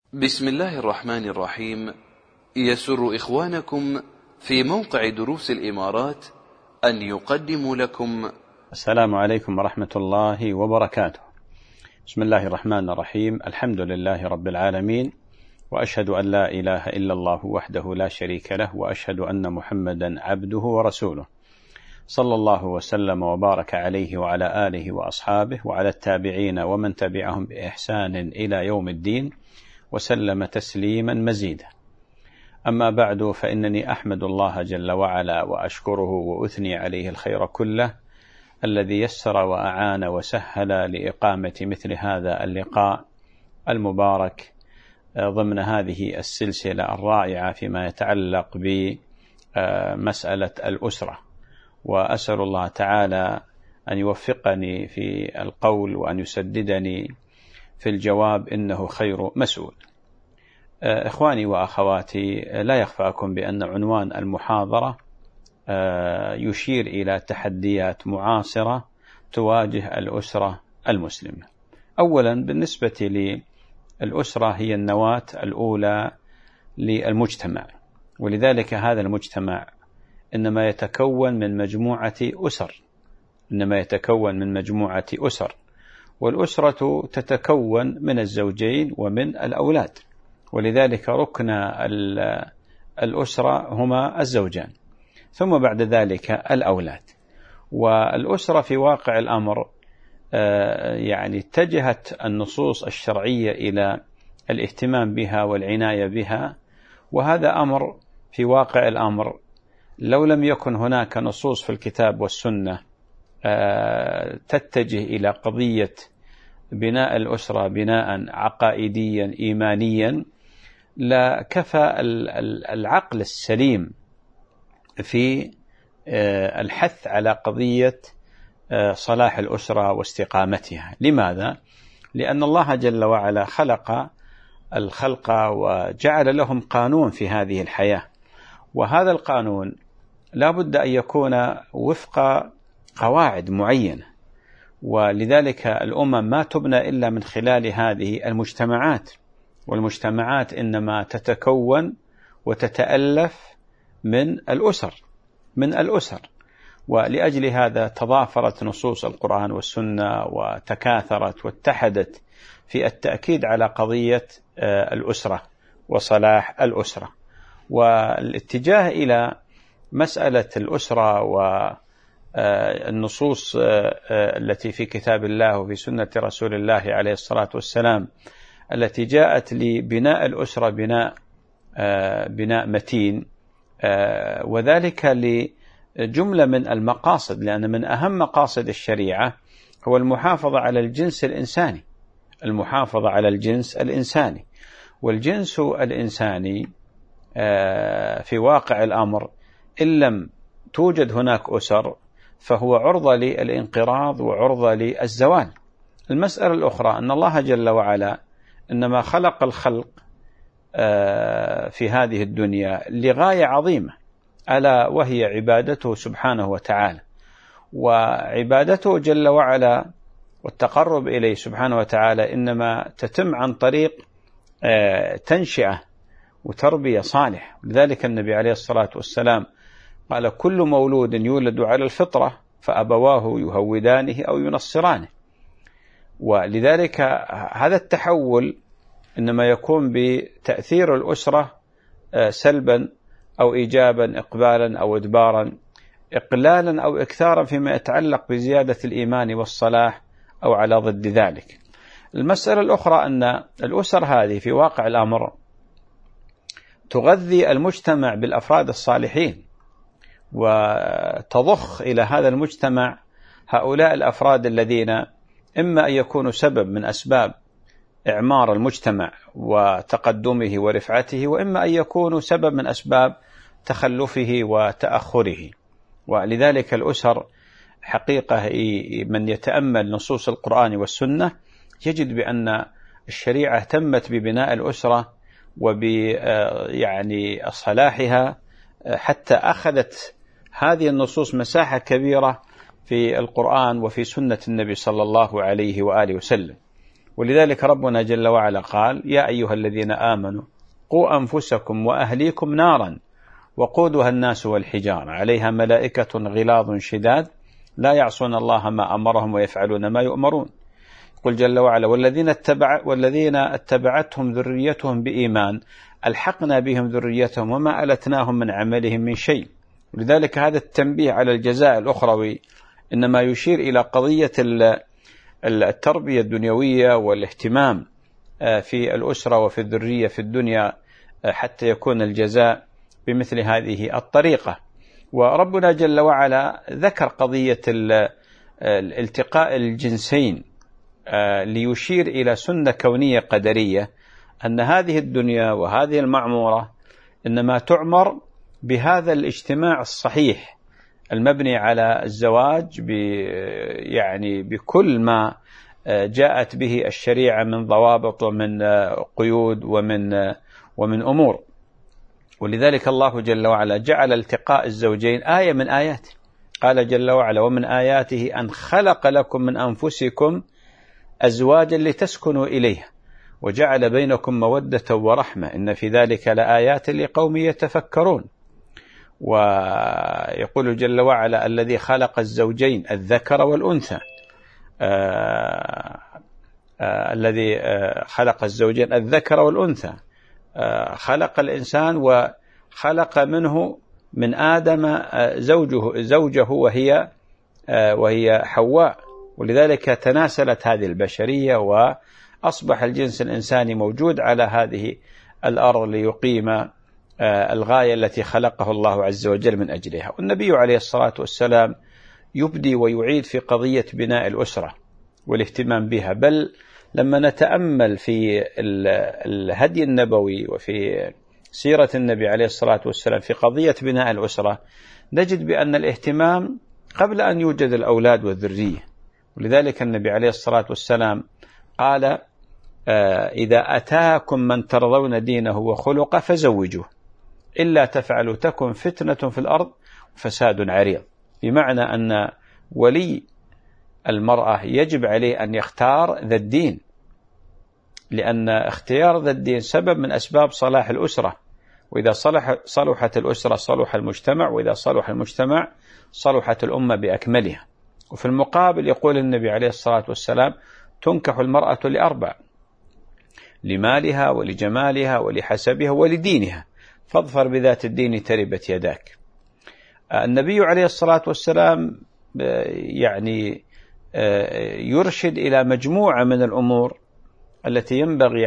بسم الله الرحمن الرحيم. يسر إخوانكم في موقع دروس الإمارات أن يقدموا لكم السلام عليكم ورحمة الله وبركاته. بسم الله الرحمن الرحيم. الحمد لله رب العالمين، وأشهد أن لا إله إلا الله وحده لا شريك له، وأشهد أن محمدا عبده ورسوله، صلى الله وسلم وبارك عليه وعلى آله وأصحابه وعلى التابعين ومن تبعهم بإحسان إلى يوم الدين، وسلم تسليما مزيدا. أما بعد، فإنني أحمد الله جل وعلا وأشكره وأثني عليه الخير كله الذي يسر وأعان وسهل لإقامة مثل هذا اللقاء المبارك ضمن هذه السلسلة الرائعة فيما يتعلق بمسألة الأسرة. وأسأل الله تعالى أن يوفقني في القول وأن يسددني في الجواب، إنه خير مسؤول. إخواني وأخواتي، لا يخفاكم بأن عنوان المحاضرة يشير إلى تحديات معاصرة تواجه الأسرة المسلمة. أولا، بالنسبة للأسرة هي النواة الأولى للمجتمع، ولذلك هذا المجتمع إنما يتكون من مجموعة أسر، والأسرة تتكون من الزوجين ومن الأولاد، ولذلك ركن الأسرة هما الزوجان، ثم بعد ذلك الأولاد. والأسرة في واقع الأمر يعني اتجهت النصوص الشرعية إلى الاهتمام بها والعناية بها، وهذا أمر في واقع الأمر لو لم يكن هناك نصوص في الكتاب والسنة تتجه إلى قضية بناء الأسرة بناء عقائديا إيمانيا، لكفى العقل السليم في الحث على قضية صلاح الأسرة واستقامتها. لماذا؟ لأن الله جل وعلا خلق الخلق وجعل لهم قانون في هذه الحياة، وهذا القانون لا بد أن يكون وفق قواعد معينة، ولذلك الأمم ما تبنى إلا من خلال هذه المجتمعات، والمجتمعات إنما تتكون وتتألف من الأسر. ولأجل هذا تضافرت نصوص القرآن والسنة وتكاثرت واتحدت في التأكيد على قضية الأسرة وصلاح الأسرة. والاتجاه إلى مسألة الأسرة والنصوص التي في كتاب الله وفي سنة رسول الله عليه الصلاة والسلام التي جاءت لبناء الأسرة بناء متين، وذلك لجملة من المقاصد، لأن من أهم مقاصد الشريعة هو المحافظة على الجنس الإنساني. والجنس الإنساني في واقع الأمر إن لم توجد هناك أسر فهو عرضة للانقراض وعرضة للزوال. المسألة الأخرى أن الله جل وعلا إنما خلق الخلق في هذه الدنيا لغاية عظيمة، ألا وهي عبادته سبحانه وتعالى. وعبادته جل وعلا والتقرب إليه سبحانه وتعالى إنما تتم عن طريق تنشئة وتربية صالح. لذلك النبي عليه الصلاة والسلام قال: كل مولود يولد على الفطرة فأبواه يهودانه أو ينصرانه. ولذلك هذا التحول إنما يكون بتأثير الأسرة سلبا أو إيجابا، إقبالا أو إدبارا، إقلالا أو إكثارا فيما يتعلق بزيادة الإيمان والصلاح أو على ضد ذلك. المسألة الأخرى أن الأسر هذه في واقع الأمر تغذي المجتمع بالأفراد الصالحين، وتضخ إلى هذا المجتمع هؤلاء الأفراد الذين إما أن يكونوا سبب من أسباب إعمار المجتمع وتقدمه ورفعته، وإما أن يكونوا سبب من أسباب تخلفه وتأخره. ولذلك الأسر حقيقة من يتأمل نصوص القرآن والسنة يجد بأن الشريعة اهتمت ببناء الأسرة يعني صلاحها، حتى أخذت هذه النصوص مساحة كبيرة في القرآن وفي سنة النبي صلى الله عليه وآله وسلم. ولذلك ربنا جل وعلا قال: يا أيها الذين آمنوا قوا أنفسكم وأهليكم نارا وقودها الناس والحجارة عليها ملائكة غلاظ شداد لا يعصون الله ما أمرهم ويفعلون ما يؤمرون. يقول جل وعلا: والذين اتبعتهم ذريتهم بإيمان ألحقنا بهم ذريتهم وما ألتناهم من عملهم من شيء. لذلك هذا التنبيه على الجزاء الأخروي إنما يشير إلى قضية التربية الدنيوية والاهتمام في الأسرة وفي الذرية في الدنيا حتى يكون الجزاء بمثل هذه الطريقة. وربنا جل وعلا ذكر قضية الالتقاء الجنسين ليشير إلى سنة كونية قدرية، أن هذه الدنيا وهذه المعمورة إنما تعمر بهذا الاجتماع الصحيح المبني على الزواج يعني بكل ما جاءت به الشريعة من ضوابط ومن قيود ومن أمور. ولذلك الله جل وعلا جعل التقاء الزوجين آية من آياته. قال جل وعلا: ومن آياته أن خلق لكم من أنفسكم أزواجا لتسكنوا إليها وجعل بينكم مودة ورحمة إن في ذلك لآيات لقوم يتفكرون. ويقول جل وعلا: الذي خلق الزوجين الذكر والأنثى الذي خلق الزوجين الذكر والأنثى خلق الإنسان وخلق منه من آدم زوجه وهي حواء. ولذلك تناسلت هذه البشرية وأصبح الجنس الإنساني موجود على هذه الأرض ليقيم الغاية التي خلقه الله عز وجل من أجلها. والنبي عليه الصلاة والسلام يبدي ويعيد في قضية بناء الأسرة والاهتمام بها. بل لما نتأمل في الهدي النبوي وفي سيرة النبي عليه الصلاة والسلام في قضية بناء الأسرة نجد بأن الاهتمام قبل أن يوجد الأولاد والذرية. ولذلك النبي عليه الصلاة والسلام قال: إذا أتاكم من ترضون دينه وخلقه فزوجوه إلا تفعلوا تكن فتنة في الأرض وفساد عريض. بمعنى أن ولي المرأة يجب عليه أن يختار ذا الدين، لأن اختيار ذا الدين سبب من أسباب صلاح الأسرة. وإذا صلحت الأسرة صلح المجتمع، وإذا صلح المجتمع صلحت الأمة بأكملها. وفي المقابل يقول النبي عليه الصلاة والسلام: تنكح المرأة لأربع: لمالها ولجمالها ولحسبها ولدينها فاظفر بذات الدين تربت يداك. النبي عليه الصلاة والسلام يعني يرشد إلى مجموعة من الأمور التي ينبغي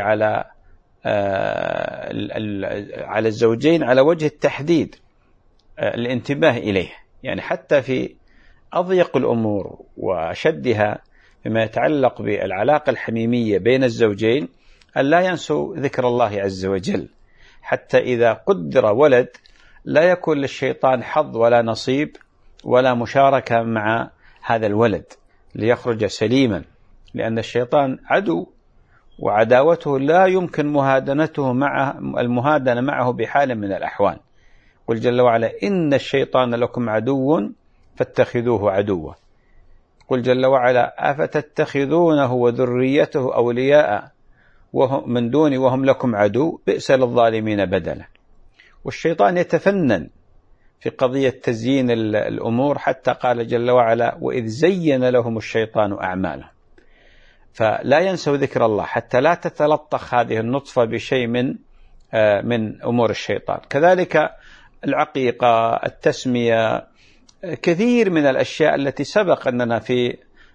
على الزوجين على وجه التحديد الانتباه إليه، يعني حتى في أضيق الأمور وأشدها فيما يتعلق بالعلاقة الحميمية بين الزوجين أن لا ينسوا ذكر الله عز وجل، حتى إذا قدر ولد لا يكون للشيطان حظ ولا نصيب ولا مشاركة مع هذا الولد ليخرج سليما، لأن الشيطان عدو وعداوته لا يمكن المهادنة معه بحال من الأحوال. قل جل وعلا: إن الشيطان لكم عدو فاتخذوه عدوا. قل جل وعلا: أفتتخذونه وذريته أولياء من دوني وهم لكم عدو بئس للظالمين بدلا. والشيطان يتفنن في قضية تزيين الأمور، حتى قال جل وعلا: وإذ زين لهم الشيطان أعمالهم. فلا ينسوا ذكر الله حتى لا تتلطخ هذه النطفة بشيء من أمور الشيطان. كذلك العقيقة، التسمية، كثير من الأشياء التي سبق أننا في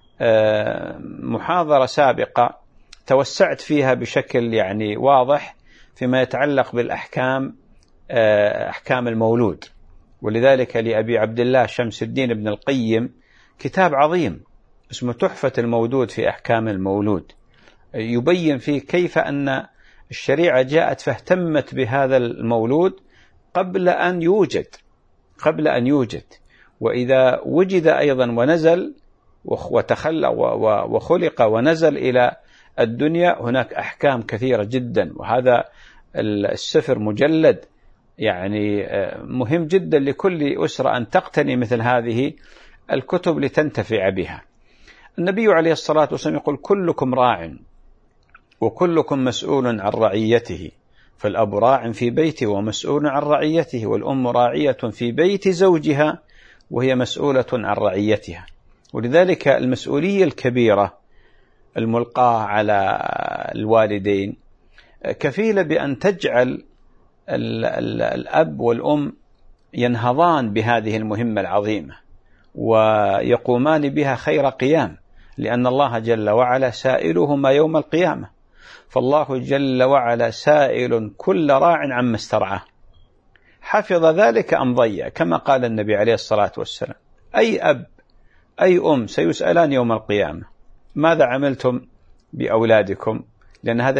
محاضرة سابقة توسعت فيها بشكل يعني واضح فيما يتعلق بالأحكام، أحكام المولود. ولذلك لأبي عبد الله شمس الدين ابن القيم كتاب عظيم اسمه تحفة المودود في أحكام المولود، يبين فيه كيف أن الشريعة جاءت فاهتمت بهذا المولود قبل أن يوجد، وإذا وجد أيضا ونزل وتخلق وخلق ونزل إلى الدنيا هناك أحكام كثيرة جدا. وهذا السفر مجلد يعني مهم جدا لكل أسرة أن تقتني مثل هذه الكتب لتنتفع بها. النبي عليه الصلاة والسلام يقول: كلكم راع وكلكم مسؤول عن رعيته، فالأب راع في بيته ومسؤول عن رعيته، والأم راعية في بيت زوجها وهي مسؤولة عن رعيتها. ولذلك المسؤولية الكبيرة الملقاة على الوالدين كفيلة بأن تجعل الأب والأم ينهضان بهذه المهمة العظيمة ويقومان بها خير قيام، لأن الله جل وعلا سائلهما يوم القيامة، فالله جل وعلا سائل كل راع عما استرعاه، حفظ ذلك أم ضيع، كما قال النبي عليه الصلاة والسلام: أي أب أي أم سيسألان يوم القيامة ماذا عملتم بأولادكم، لأن هذا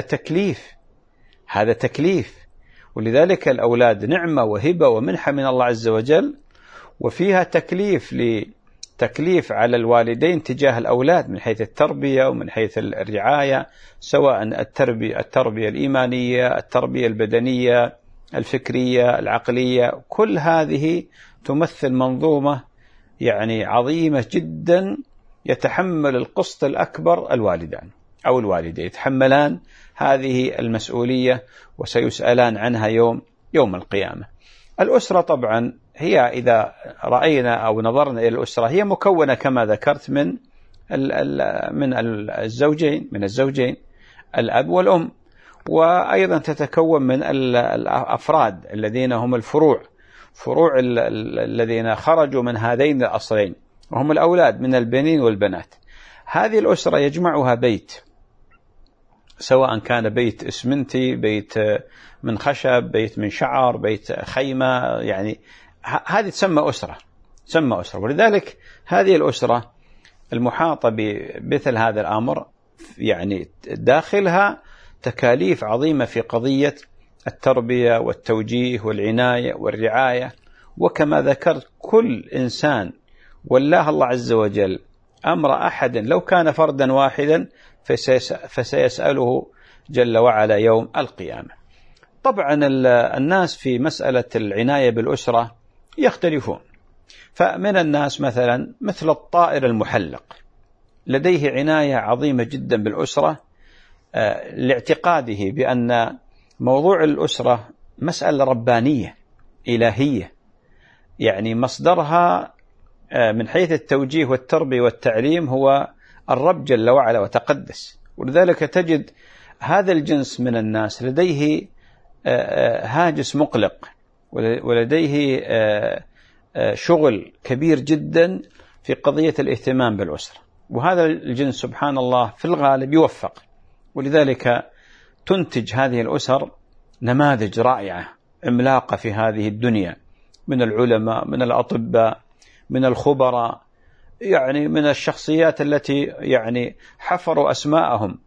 تكليف. ولذلك الأولاد نعمة وهبة ومنحة من الله عز وجل، وفيها تكليف على الوالدين تجاه الأولاد من حيث التربية ومن حيث الرعاية، سواء التربية الإيمانية، التربية البدنية، الفكرية، العقلية، كل هذه تمثل منظومة يعني عظيمة جدا يتحمل القسط الأكبر الوالدان أو الوالدين، يتحملان هذه المسؤولية وسيسألان عنها يوم القيامة. الأسرة طبعا هي إذا رأينا أو نظرنا إلى الأسرة هي مكونة كما ذكرت من الزوجين الأب والأم، وأيضا تتكون من الأفراد الذين هم الفروع الذين خرجوا من هذين الأصلين، وهم الأولاد من البنين والبنات. هذه الأسرة يجمعها بيت، سواء كان بيت إسمنتي، بيت من خشب، بيت من شعر، بيت خيمة، يعني هذه تسمى أسرة. ولذلك هذه الأسرة المحاطة بمثل هذا الأمر يعني داخلها تكاليف عظيمة في قضية التربية والتوجيه والعناية والرعاية. وكما ذكرت كل إنسان والله الله عز وجل أمر أحد لو كان فردا واحدا فسيسأله جل وعلا يوم القيامة. طبعا الناس في مسألة العناية بالأسرة يختلفون، فمن الناس مثل الطائر المحلق لديه عناية عظيمة جدا بالأسرة لاعتقاده بأن موضوع الأسرة مسألة ربانية إلهية، يعني مصدرها من حيث التوجيه والتربية والتعليم هو الرب جل وعلا وتقدس. ولذلك تجد هذا الجنس من الناس لديه هاجس مقلق ولديه شغل كبير جدا في قضية الاهتمام بالأسرة، وهذا الجنس سبحان الله في الغالب يوفق، ولذلك تنتج هذه الأسر نماذج رائعة عملاقة في هذه الدنيا من العلماء، من الأطباء، من الخبراء، يعني من الشخصيات التي يعني حفروا أسماءهم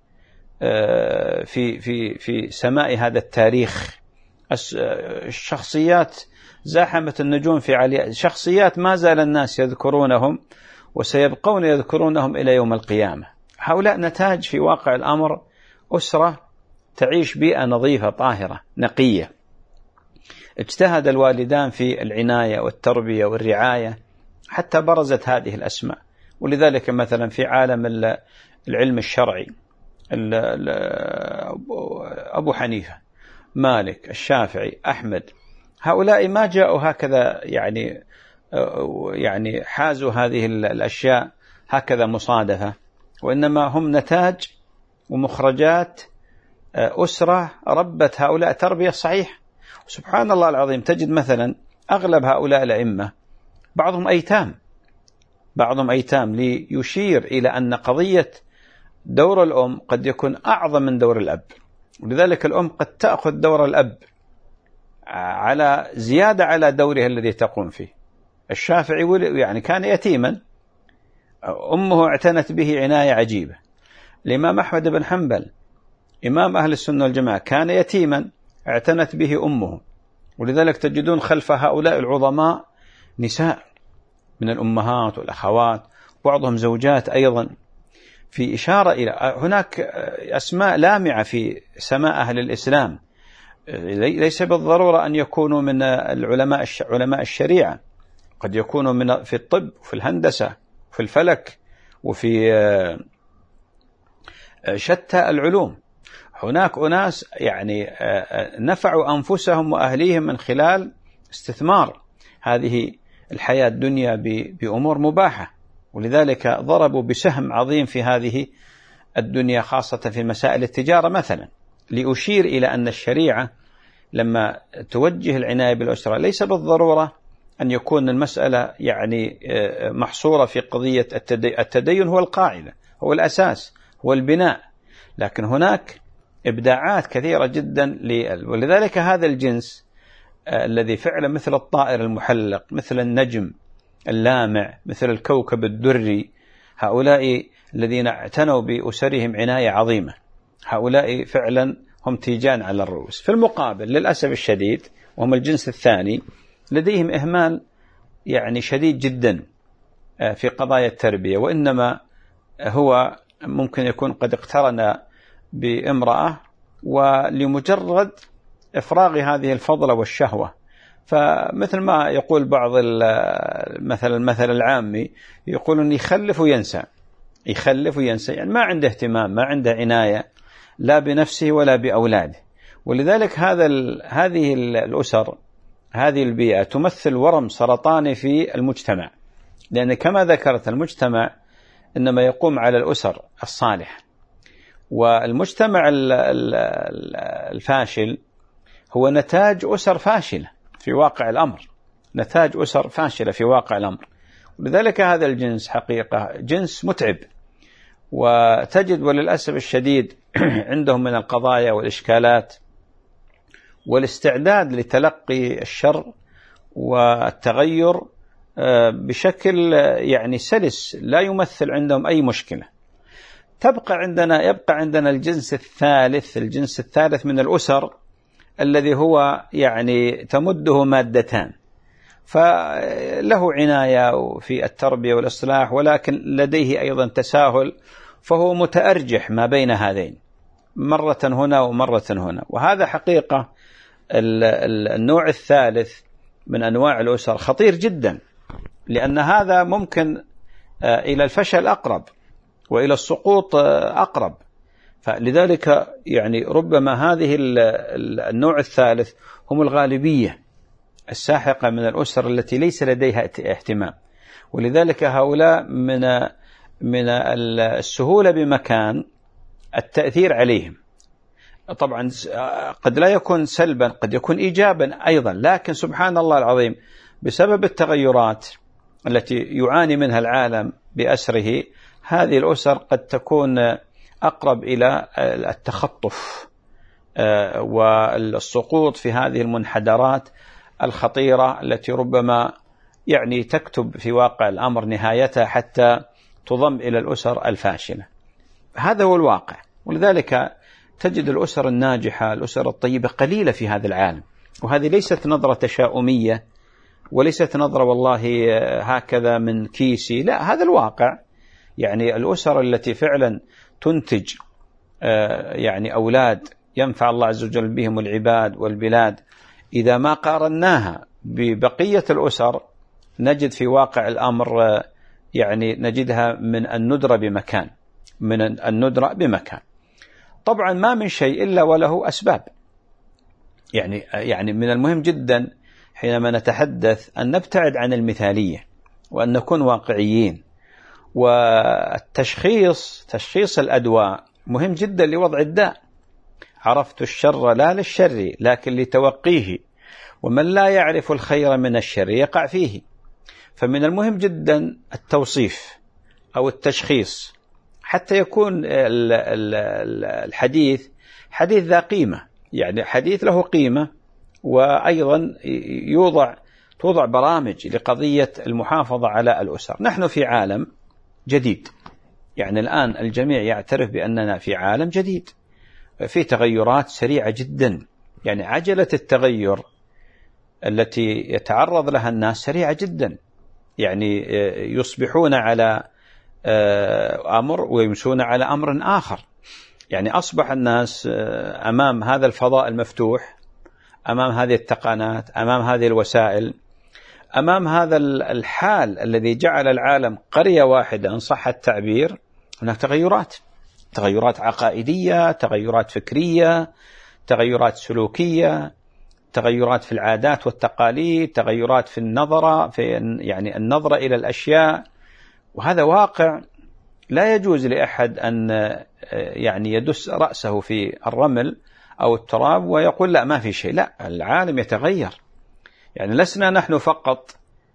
في سماء هذا التاريخ، الشخصيات زاحمت النجوم في علياء، شخصيات ما زال الناس يذكرونهم وسيبقون يذكرونهم إلى يوم القيامة. هؤلاء نتاج في واقع الأمر أسرة تعيش بيئة نظيفة طاهرة نقية، اجتهد الوالدان في العناية والتربية والرعاية حتى برزت هذه الأسماء. ولذلك مثلا في عالم العلم الشرعي أبو حنيفة، مالك، الشافعي، أحمد، هؤلاء ما جاءوا هكذا يعني حازوا هذه الأشياء هكذا مصادفة، وإنما هم نتاج ومخرجات أسرة ربت هؤلاء تربية صحيحة. سبحان الله العظيم، تجد مثلا أغلب هؤلاء الأئمة بعضهم أيتام ليشير إلى أن قضية دور الأم قد يكون أعظم من دور الأب، ولذلك الأم قد تأخذ دور الأب على زيادة على دورها الذي تقوم فيه. الشافعي يعني كان يتيما، أمه اعتنت به عناية عجيبة. الإمام أحمد بن حنبل إمام أهل السنة والجماعة كان يتيما اعتنت به أمه، ولذلك تجدون خلف هؤلاء العظماء نساء من الأمهات والأخوات، بعضهم زوجات أيضا، في إشارة إلى هناك أسماء لامعة في سماء أهل الإسلام، ليس بالضرورة أن يكونوا من علماء الشريعة، قد يكونوا في الطب وفي الهندسة وفي الفلك وفي شتى العلوم. هناك أناس يعني نفعوا أنفسهم وأهليهم من خلال استثمار هذه الحياة الدنيا بأمور مباحة، ولذلك ضربوا بسهم عظيم في هذه الدنيا، خاصة في مسائل التجارة مثلا. لأشير إلى أن الشريعة لما توجه العناية بالأسرة ليس بالضرورة أن يكون المسألة يعني محصورة في قضية التدين هو القاعدة، هو الأساس، هو البناء، لكن هناك إبداعات كثيرة جدا ولذلك هذا الجنس الذي فعلا مثل الطائر المحلق، مثل النجم اللامع، مثل الكوكب الدري، هؤلاء الذين اعتنوا بأسرهم عناية عظيمة، هؤلاء فعلا هم تيجان على الرؤوس. في المقابل للأسف الشديد وهم الجنس الثاني لديهم إهمال يعني شديد جدا في قضايا التربية، وإنما هو ممكن يكون قد اقترن بامرأة ولمجرد إفراغ هذه الفضلة والشهوة. فمثل ما يقول بعض المثل العامي، يقولون يخلف وينسى، يخلف وينسى، يعني ما عنده اهتمام، ما عنده عناية لا بنفسه ولا بأولاده. ولذلك هذه الأسر، هذه البيئة تمثل ورم سرطاني في المجتمع، لأن كما ذكرت المجتمع إنما يقوم على الأسر الصالحة، والمجتمع الفاشل هو نتاج أسر فاشلة في واقع الأمر، نتاج أسر فاشلة في واقع الأمر. ولذلك هذا الجنس حقيقة جنس متعب، وتجد وللأسف الشديد عندهم من القضايا والإشكالات والاستعداد لتلقي الشر والتغير بشكل يعني سلس، لا يمثل عندهم أي مشكلة. يبقى عندنا الجنس الثالث من الأسر الذي هو يعني تمده مادتان، فله عناية في التربية والإصلاح، ولكن لديه أيضا تساهل، فهو متأرجح ما بين هذين، مرة هنا ومرة هنا. وهذا حقيقة النوع الثالث من أنواع الأسر خطير جدا، لأن هذا ممكن إلى الفشل أقرب وإلى السقوط أقرب. فلذلك يعني ربما هذه النوع الثالث هم الغالبية الساحقة من الأسر التي ليس لديها اهتمام، ولذلك هؤلاء من السهولة بمكان التأثير عليهم. طبعا قد لا يكون سلبا، قد يكون إيجابا أيضا، لكن سبحان الله العظيم بسبب التغيرات التي يعاني منها العالم بأسره، هذه الأسر قد تكون أقرب إلى التخطف والسقوط في هذه المنحدرات الخطيرة التي ربما يعني تكتب في واقع الأمر نهايتها حتى تضم إلى الأسر الفاشلة. هذا هو الواقع. ولذلك تجد الأسر الناجحة، الأسر الطيبة قليلة في هذا العالم، وهذه ليست نظرة تشاؤمية، وليست نظرة والله هكذا من كيسي، لا، هذا الواقع. يعني الأسر التي فعلا تنتج يعني أولاد ينفع الله عز وجل بهم العباد والبلاد، إذا ما قارناها ببقية الأسر نجد في واقع الأمر يعني نجدها من الندرة بمكان. طبعا ما من شيء إلا وله أسباب. يعني من المهم جدا حينما نتحدث أن نبتعد عن المثالية، وأن نكون واقعيين. تشخيص الأدواء مهم جدا لوضع الداء. عرفت الشر لا للشر لكن لتوقيه، ومن لا يعرف الخير من الشر يقع فيه. فمن المهم جدا التوصيف أو التشخيص حتى يكون الحديث حديث ذا قيمة، يعني حديث له قيمة. وأيضا توضع برامج لقضية المحافظة على الأسر. نحن في عالم جديد، يعني الآن الجميع يعترف بأننا في عالم جديد، في تغيرات سريعة جدا. يعني عجلة التغير التي يتعرض لها الناس سريعة جدا، يعني يصبحون على أمر ويمسون على أمر آخر. يعني أصبح الناس أمام هذا الفضاء المفتوح، أمام هذه التقنيات، أمام هذه الوسائل، أمام هذا الحال الذي جعل العالم قرية واحدة إن صح التعبير. هناك تغيرات تغيرات عقائدية، تغيرات فكرية، تغيرات سلوكية، تغيرات في العادات والتقاليد، تغيرات في النظرة، يعني النظرة إلى الأشياء. وهذا واقع لا يجوز لأحد أن يعني يدس رأسه في الرمل أو التراب ويقول لا ما في شيء. لا، العالم يتغير. يعني لسنا نحن فقط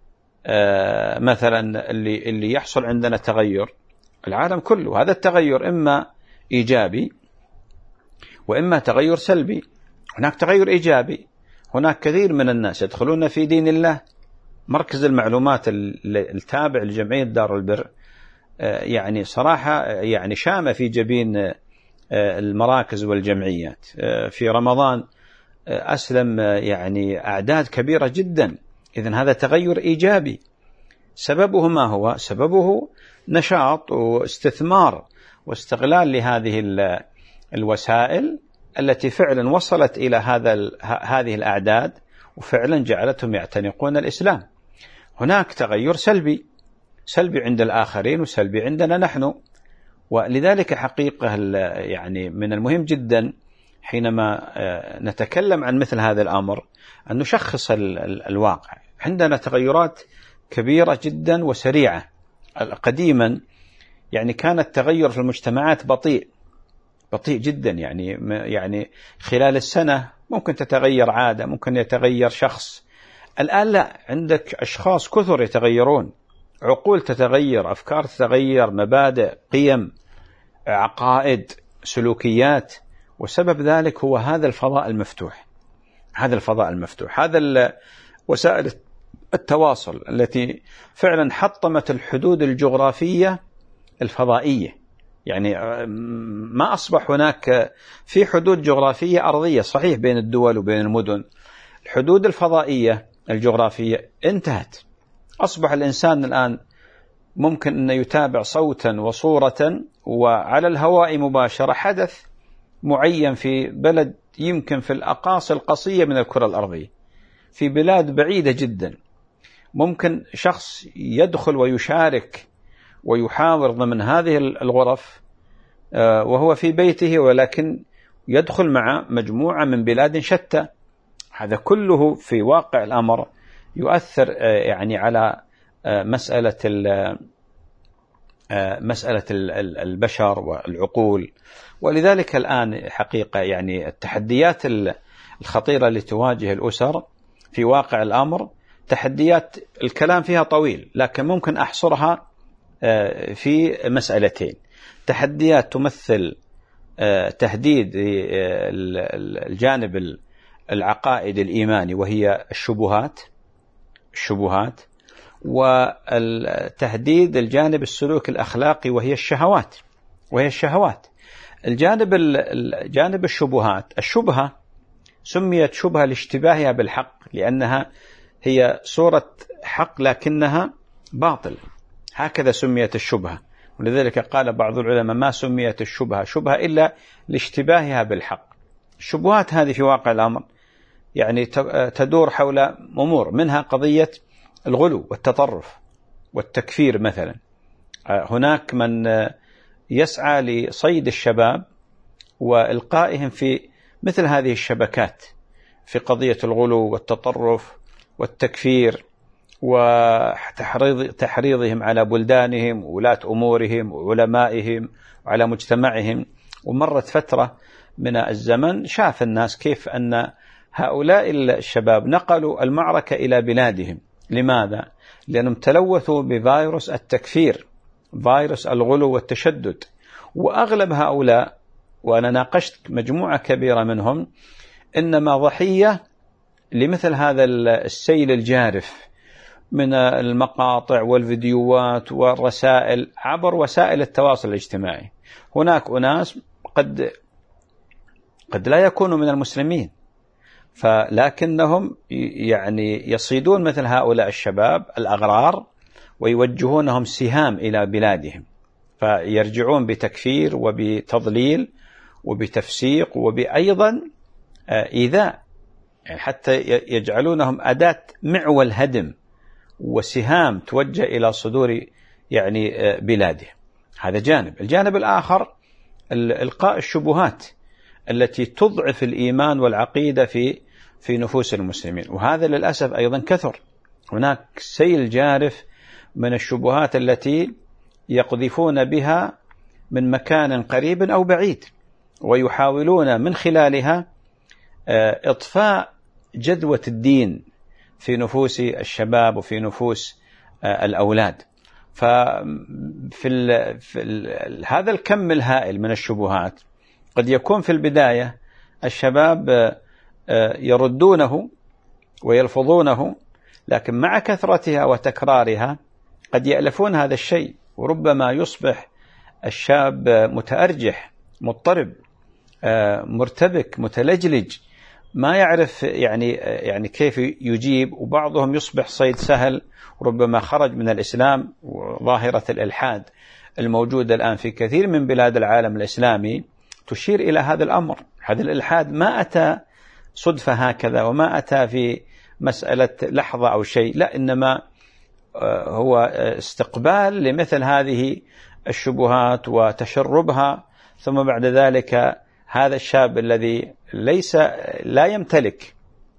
مثلا اللي يحصل عندنا تغير، العالم كله. هذا التغير إما إيجابي وإما تغير سلبي. هناك تغير إيجابي، هناك كثير من الناس يدخلون في دين الله. مركز المعلومات التابع لجمعية دار البر يعني صراحة يعني شام في جبين المراكز والجمعيات. في رمضان أسلم يعني أعداد كبيرة جدا. إذن هذا تغير إيجابي. سببه ما هو؟ سببه نشاط واستثمار واستغلال لهذه الوسائل التي فعلا وصلت إلى هذه الأعداد وفعلا جعلتهم يعتنقون الإسلام. هناك تغير سلبي عند الآخرين وسلبي عندنا نحن. ولذلك حقيقة يعني من المهم جدا حينما نتكلم عن مثل هذا الأمر أن نشخص الواقع. عندنا تغيرات كبيرة جدا وسريعة. قديما يعني كان التغير في المجتمعات بطيء جدا. يعني خلال السنة ممكن تتغير عادة، ممكن يتغير شخص. الآن لا، عندك أشخاص كثر يتغيرون، عقول تتغير، أفكار تتغير، مبادئ، قيم، عقائد، سلوكيات. وسبب ذلك هو هذا الفضاء المفتوح. هذا وسائل التواصل التي فعلا حطمت الحدود الجغرافية الفضائية. يعني ما أصبح هناك في حدود جغرافية أرضية صحيح بين الدول وبين المدن. الحدود الفضائية الجغرافية انتهت. أصبح الإنسان الآن ممكن أن يتابع صوتا وصورة وعلى الهواء مباشرة حدث معين في بلد يمكن في الأقاصي القصية من الكرة الأرضية، في بلاد بعيدة جدا. ممكن شخص يدخل ويشارك ويحاور ضمن هذه الغرف وهو في بيته، ولكن يدخل مع مجموعة من بلاد شتى. هذا كله في واقع الأمر يؤثر يعني على مسألة البشر والعقول. ولذلك الآن حقيقة يعني التحديات الخطيرة اللي تواجه الأسر في واقع الأمر تحديات الكلام فيها طويل، لكن ممكن أحصرها في مسألتين. تحديات تمثل تهديد الجانب العقائد الإيماني وهي الشبهات، والتهديد الجانب السلوك الأخلاقي وهي الشهوات. جانب الشبهة سميت شبهة لاشتباهها بالحق، لأنها هي صورة حق لكنها باطل. هكذا سميت الشبهة. ولذلك قال بعض العلماء ما سميت الشبهة شبهة إلا لاشتباهها بالحق. الشبهات هذه في واقع الأمر يعني تدور حول أمور، منها قضية الغلو والتطرف والتكفير مثلا. هناك من يسعى لصيد الشباب وإلقائهم في مثل هذه الشبكات في قضية الغلو والتطرف والتكفير وتحريضهم على بلدانهم وولاة أمورهم وعلمائهم وعلى مجتمعهم. ومرت فترة من الزمن شاف الناس كيف أن هؤلاء الشباب نقلوا المعركة إلى بلادهم. لماذا؟ لأنهم تلوثوا بفيروس التكفير، فيروس الغلو والتشدد. وأغلب هؤلاء، وأنا ناقشت مجموعة كبيرة منهم، إنما ضحية لمثل هذا السيل الجارف من المقاطع والفيديوهات والرسائل عبر وسائل التواصل الاجتماعي. هناك أناس قد لا يكونوا من المسلمين، لكنهم يعني يصيدون مثل هؤلاء الشباب الأغرار ويوجهونهم سهام إلى بلادهم، فيرجعون بتكفير وبتضليل وبتفسيق وبأيضا إيذاء، يعني حتى يجعلونهم أداة معول هدم وسهام توجه إلى صدور يعني بلاده. هذا جانب. الجانب الآخر إلقاء الشبهات التي تضعف الإيمان والعقيدة في نفوس المسلمين، وهذا للأسف أيضا كثر. هناك سيل جارف من الشبهات التي يقذفون بها من مكان قريب أو بعيد، ويحاولون من خلالها إطفاء جذوة الدين في نفوس الشباب وفي نفوس الأولاد. هذا الكم الهائل من الشبهات قد يكون في البداية الشباب يردونه ويلفظونه، لكن مع كثرتها وتكرارها قد يألفون هذا الشيء، وربما يصبح الشاب متأرجح، مضطرب، مرتبك، متلجلج، ما يعرف يعني كيف يجيب، وبعضهم يصبح صيد سهل، ربما خرج من الإسلام. وظاهرة الإلحاد الموجودة الآن في كثير من بلاد العالم الإسلامي تشير إلى هذا الأمر. هذا الإلحاد ما أتى صدفة هكذا، وما أتى في مسألة لحظة أو شيء، لا، إنما هو استقبال لمثل هذه الشبهات وتشربها، ثم بعد ذلك هذا الشاب الذي لا يمتلك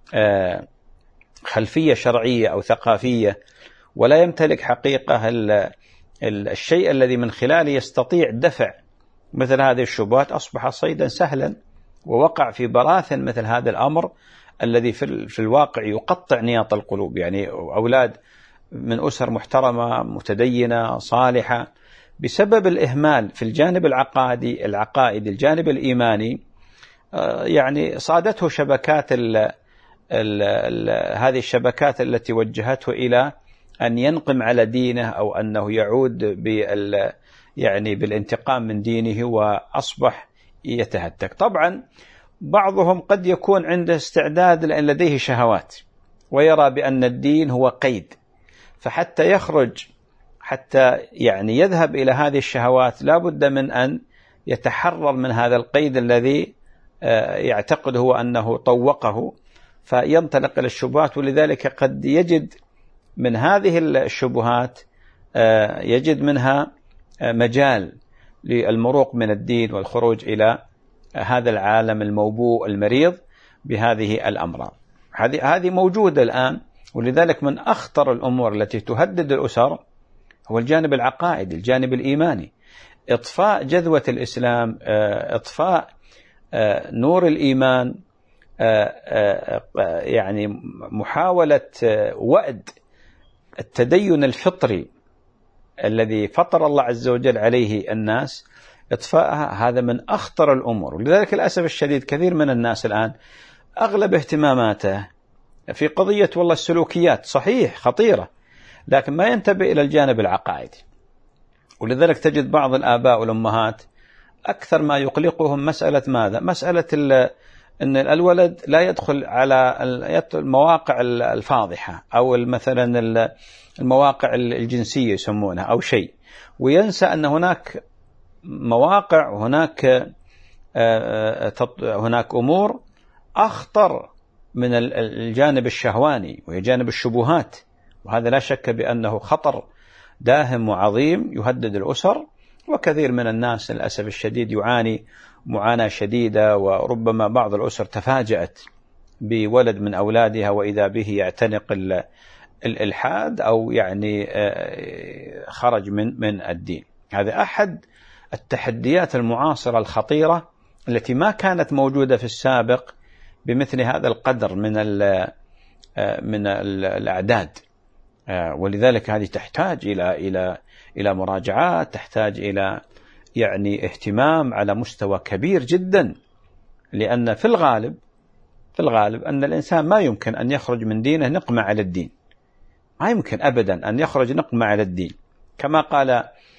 خلفية شرعية أو ثقافية، ولا يمتلك حقيقة الشيء الذي من خلاله يستطيع دفع مثل هذه الشبهات، أصبح صيدا سهلا، ووقع في براثن مثل هذا الأمر الذي في الواقع يقطع نياط القلوب. يعني أولاد من أسر محترمة متدينة صالحة، بسبب الإهمال في الجانب العقائدي الجانب الإيماني، يعني صادته شبكات هذه الشبكات التي وجهته إلى أن ينقم على دينه، أو أنه يعود بالانتقام من دينه، وأصبح يتهتك. طبعا بعضهم قد يكون عنده استعداد لأن لديه شهوات، ويرى بأن الدين هو قيد، فحتى يخرج، حتى يذهب إلى هذه الشهوات، لا بد من أن يتحرر من هذا القيد الذي يعتقد هو أنه طوقه، فينطلق إلى الشبهات. ولذلك قد يجد من هذه الشبهات يجد منها مجال للمروق من الدين والخروج إلى هذا العالم الموبوء المريض بهذه الأمراض. هذه موجودة الآن. ولذلك من أخطر الأمور التي تهدد الأسر هو الجانب العقائدي، الجانب الإيماني، إطفاء جذوة الإسلام، إطفاء نور الإيمان، محاولة وأد التدين الفطري الذي فطر الله عز وجل عليه الناس، إطفاءها. هذا من أخطر الأمور. ولذلك للأسف الشديد كثير من الناس الآن أغلب اهتماماته في قضية والله السلوكيات، صحيح خطيرة، لكن ما ينتبه إلى الجانب العقائدي. ولذلك تجد بعض الآباء والأمهات أكثر ما يقلقهم مسألة ماذا؟ مسألة أن الولد لا يدخل على المواقع الفاضحة، أو مثلا المواقع الجنسية يسمونها أو شيء، وينسى أن هناك مواقع وهناك أمور أخطر من الجانب الشهواني، وهي جانب الشبهات. وهذا لا شك بأنه خطر داهم وعظيم يهدد الأسر. وكثير من الناس للأسف الشديد يعاني معاناة شديدة، وربما بعض الأسر تفاجأت بولد من أولادها وإذا به يعتنق الإلحاد، أو خرج من الدين. هذا أحد التحديات المعاصرة الخطيرة التي ما كانت موجودة في السابق بمثل هذا القدر من الأعداد. ولذلك هذه تحتاج إلى مراجعات، تحتاج إلى اهتمام على مستوى كبير جدا، لأن في الغالب أن الإنسان ما يمكن أن يخرج من دينه نقمة على الدين، ما يمكن أبدا أن يخرج نقمة على الدين. كما قال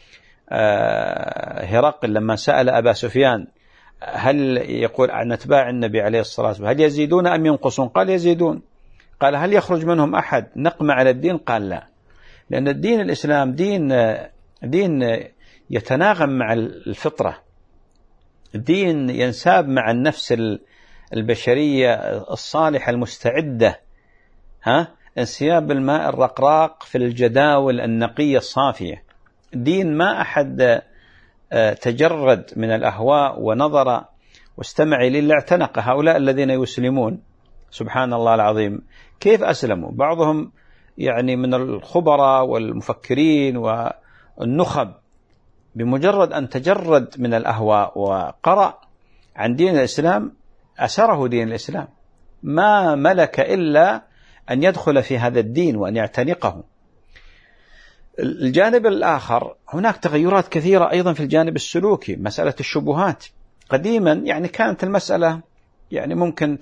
هرقل لما سأل أبا سفيان هل يقول عن أتباع النبي عليه الصلاة والسلام هل يزيدون أم ينقصون؟ قال يزيدون. قال هل يخرج منهم أحد نقمة على الدين؟ قال لا، لأن الدين الإسلام دين يتناغم مع الفطرة، دين ينساب مع النفس البشرية الصالحة المستعدة، انسياب الماء الرقراق في الجداول النقية الصافية. دين ما أحد تجرد من الأهواء ونظر واستمع إليه لاعتنق هؤلاء الذين يسلمون. سبحان الله العظيم، كيف أسلموا؟ بعضهم يعني من الخبراء والمفكرين والنخب بمجرد أن تجرد من الأهواء وقرأ عن دين الإسلام أسره دين الإسلام، ما ملك إلا أن يدخل في هذا الدين وأن يعتنقه. الجانب الآخر، هناك تغيرات كثيرة أيضا في الجانب السلوكي. مسألة الشبهات قديما يعني كانت المسألة يعني ممكن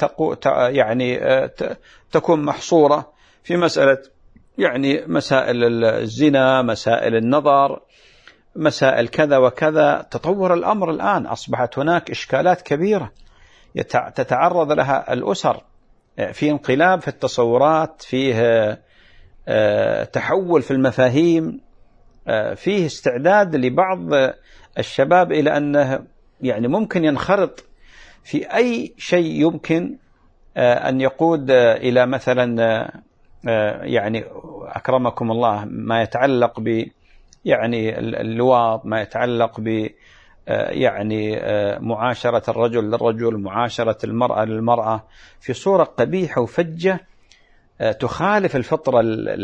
تكون محصورة في مسألة يعني مسائل الزنا، مسائل النظر، مسائل كذا وكذا. تطور الأمر الآن، أصبحت هناك إشكالات كبيرة تتعرض لها الأسر، في انقلاب في التصورات، فيه تحول في المفاهيم، فيه استعداد لبعض الشباب إلى أنه يعني ممكن ينخرط في أي شيء يمكن أن يقود إلى مثلا يعني أكرمكم الله ما يتعلق ب يعني اللواط، ما يتعلق ب يعني معاشرة الرجل للرجل، معاشرة المرأة للمرأة، في صورة قبيحة وفجة تخالف الفطرة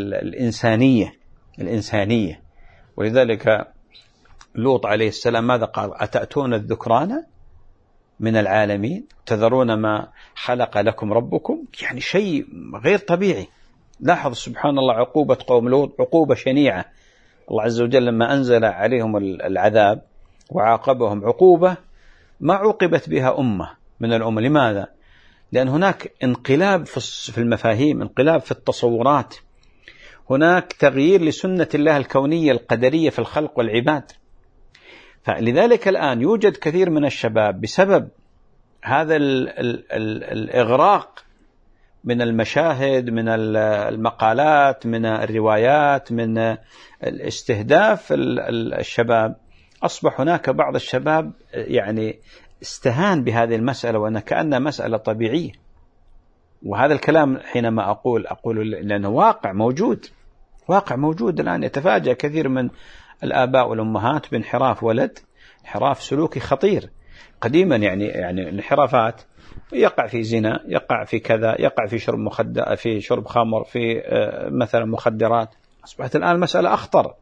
الإنسانية. ولذلك لوط عليه السلام ماذا قال؟ أتأتون الذكران من العالمين تذرون ما خلق لكم ربكم. يعني شيء غير طبيعي. لاحظ سبحان الله عقوبة قوم لوط عقوبة شنيعة. الله عز وجل لما أنزل عليهم العذاب وعاقبهم عقوبة ما عوقبت بها أمة من الأمم. لماذا؟ لأن هناك انقلاب في المفاهيم، انقلاب في التصورات، هناك تغيير لسنة الله الكونية القدرية في الخلق والعباد. فلذلك الآن يوجد كثير من الشباب بسبب هذا الإغراق من المشاهد، من المقالات، من الروايات، من الاستهداف الشباب، أصبح هناك بعض الشباب يعني استهان بهذه المسألة وأنها كأنها مسألة طبيعية. وهذا الكلام حينما أقول لأنه واقع موجود الآن. يتفاجأ كثير من الآباء والأمهات بانحراف ولد، انحراف سلوكي خطير. قديما يعني الانحرافات يقع في زنا، يقع في كذا، يقع في شرب خمر، في مثلا مخدرات. أصبحت الآن مسألة أخطر،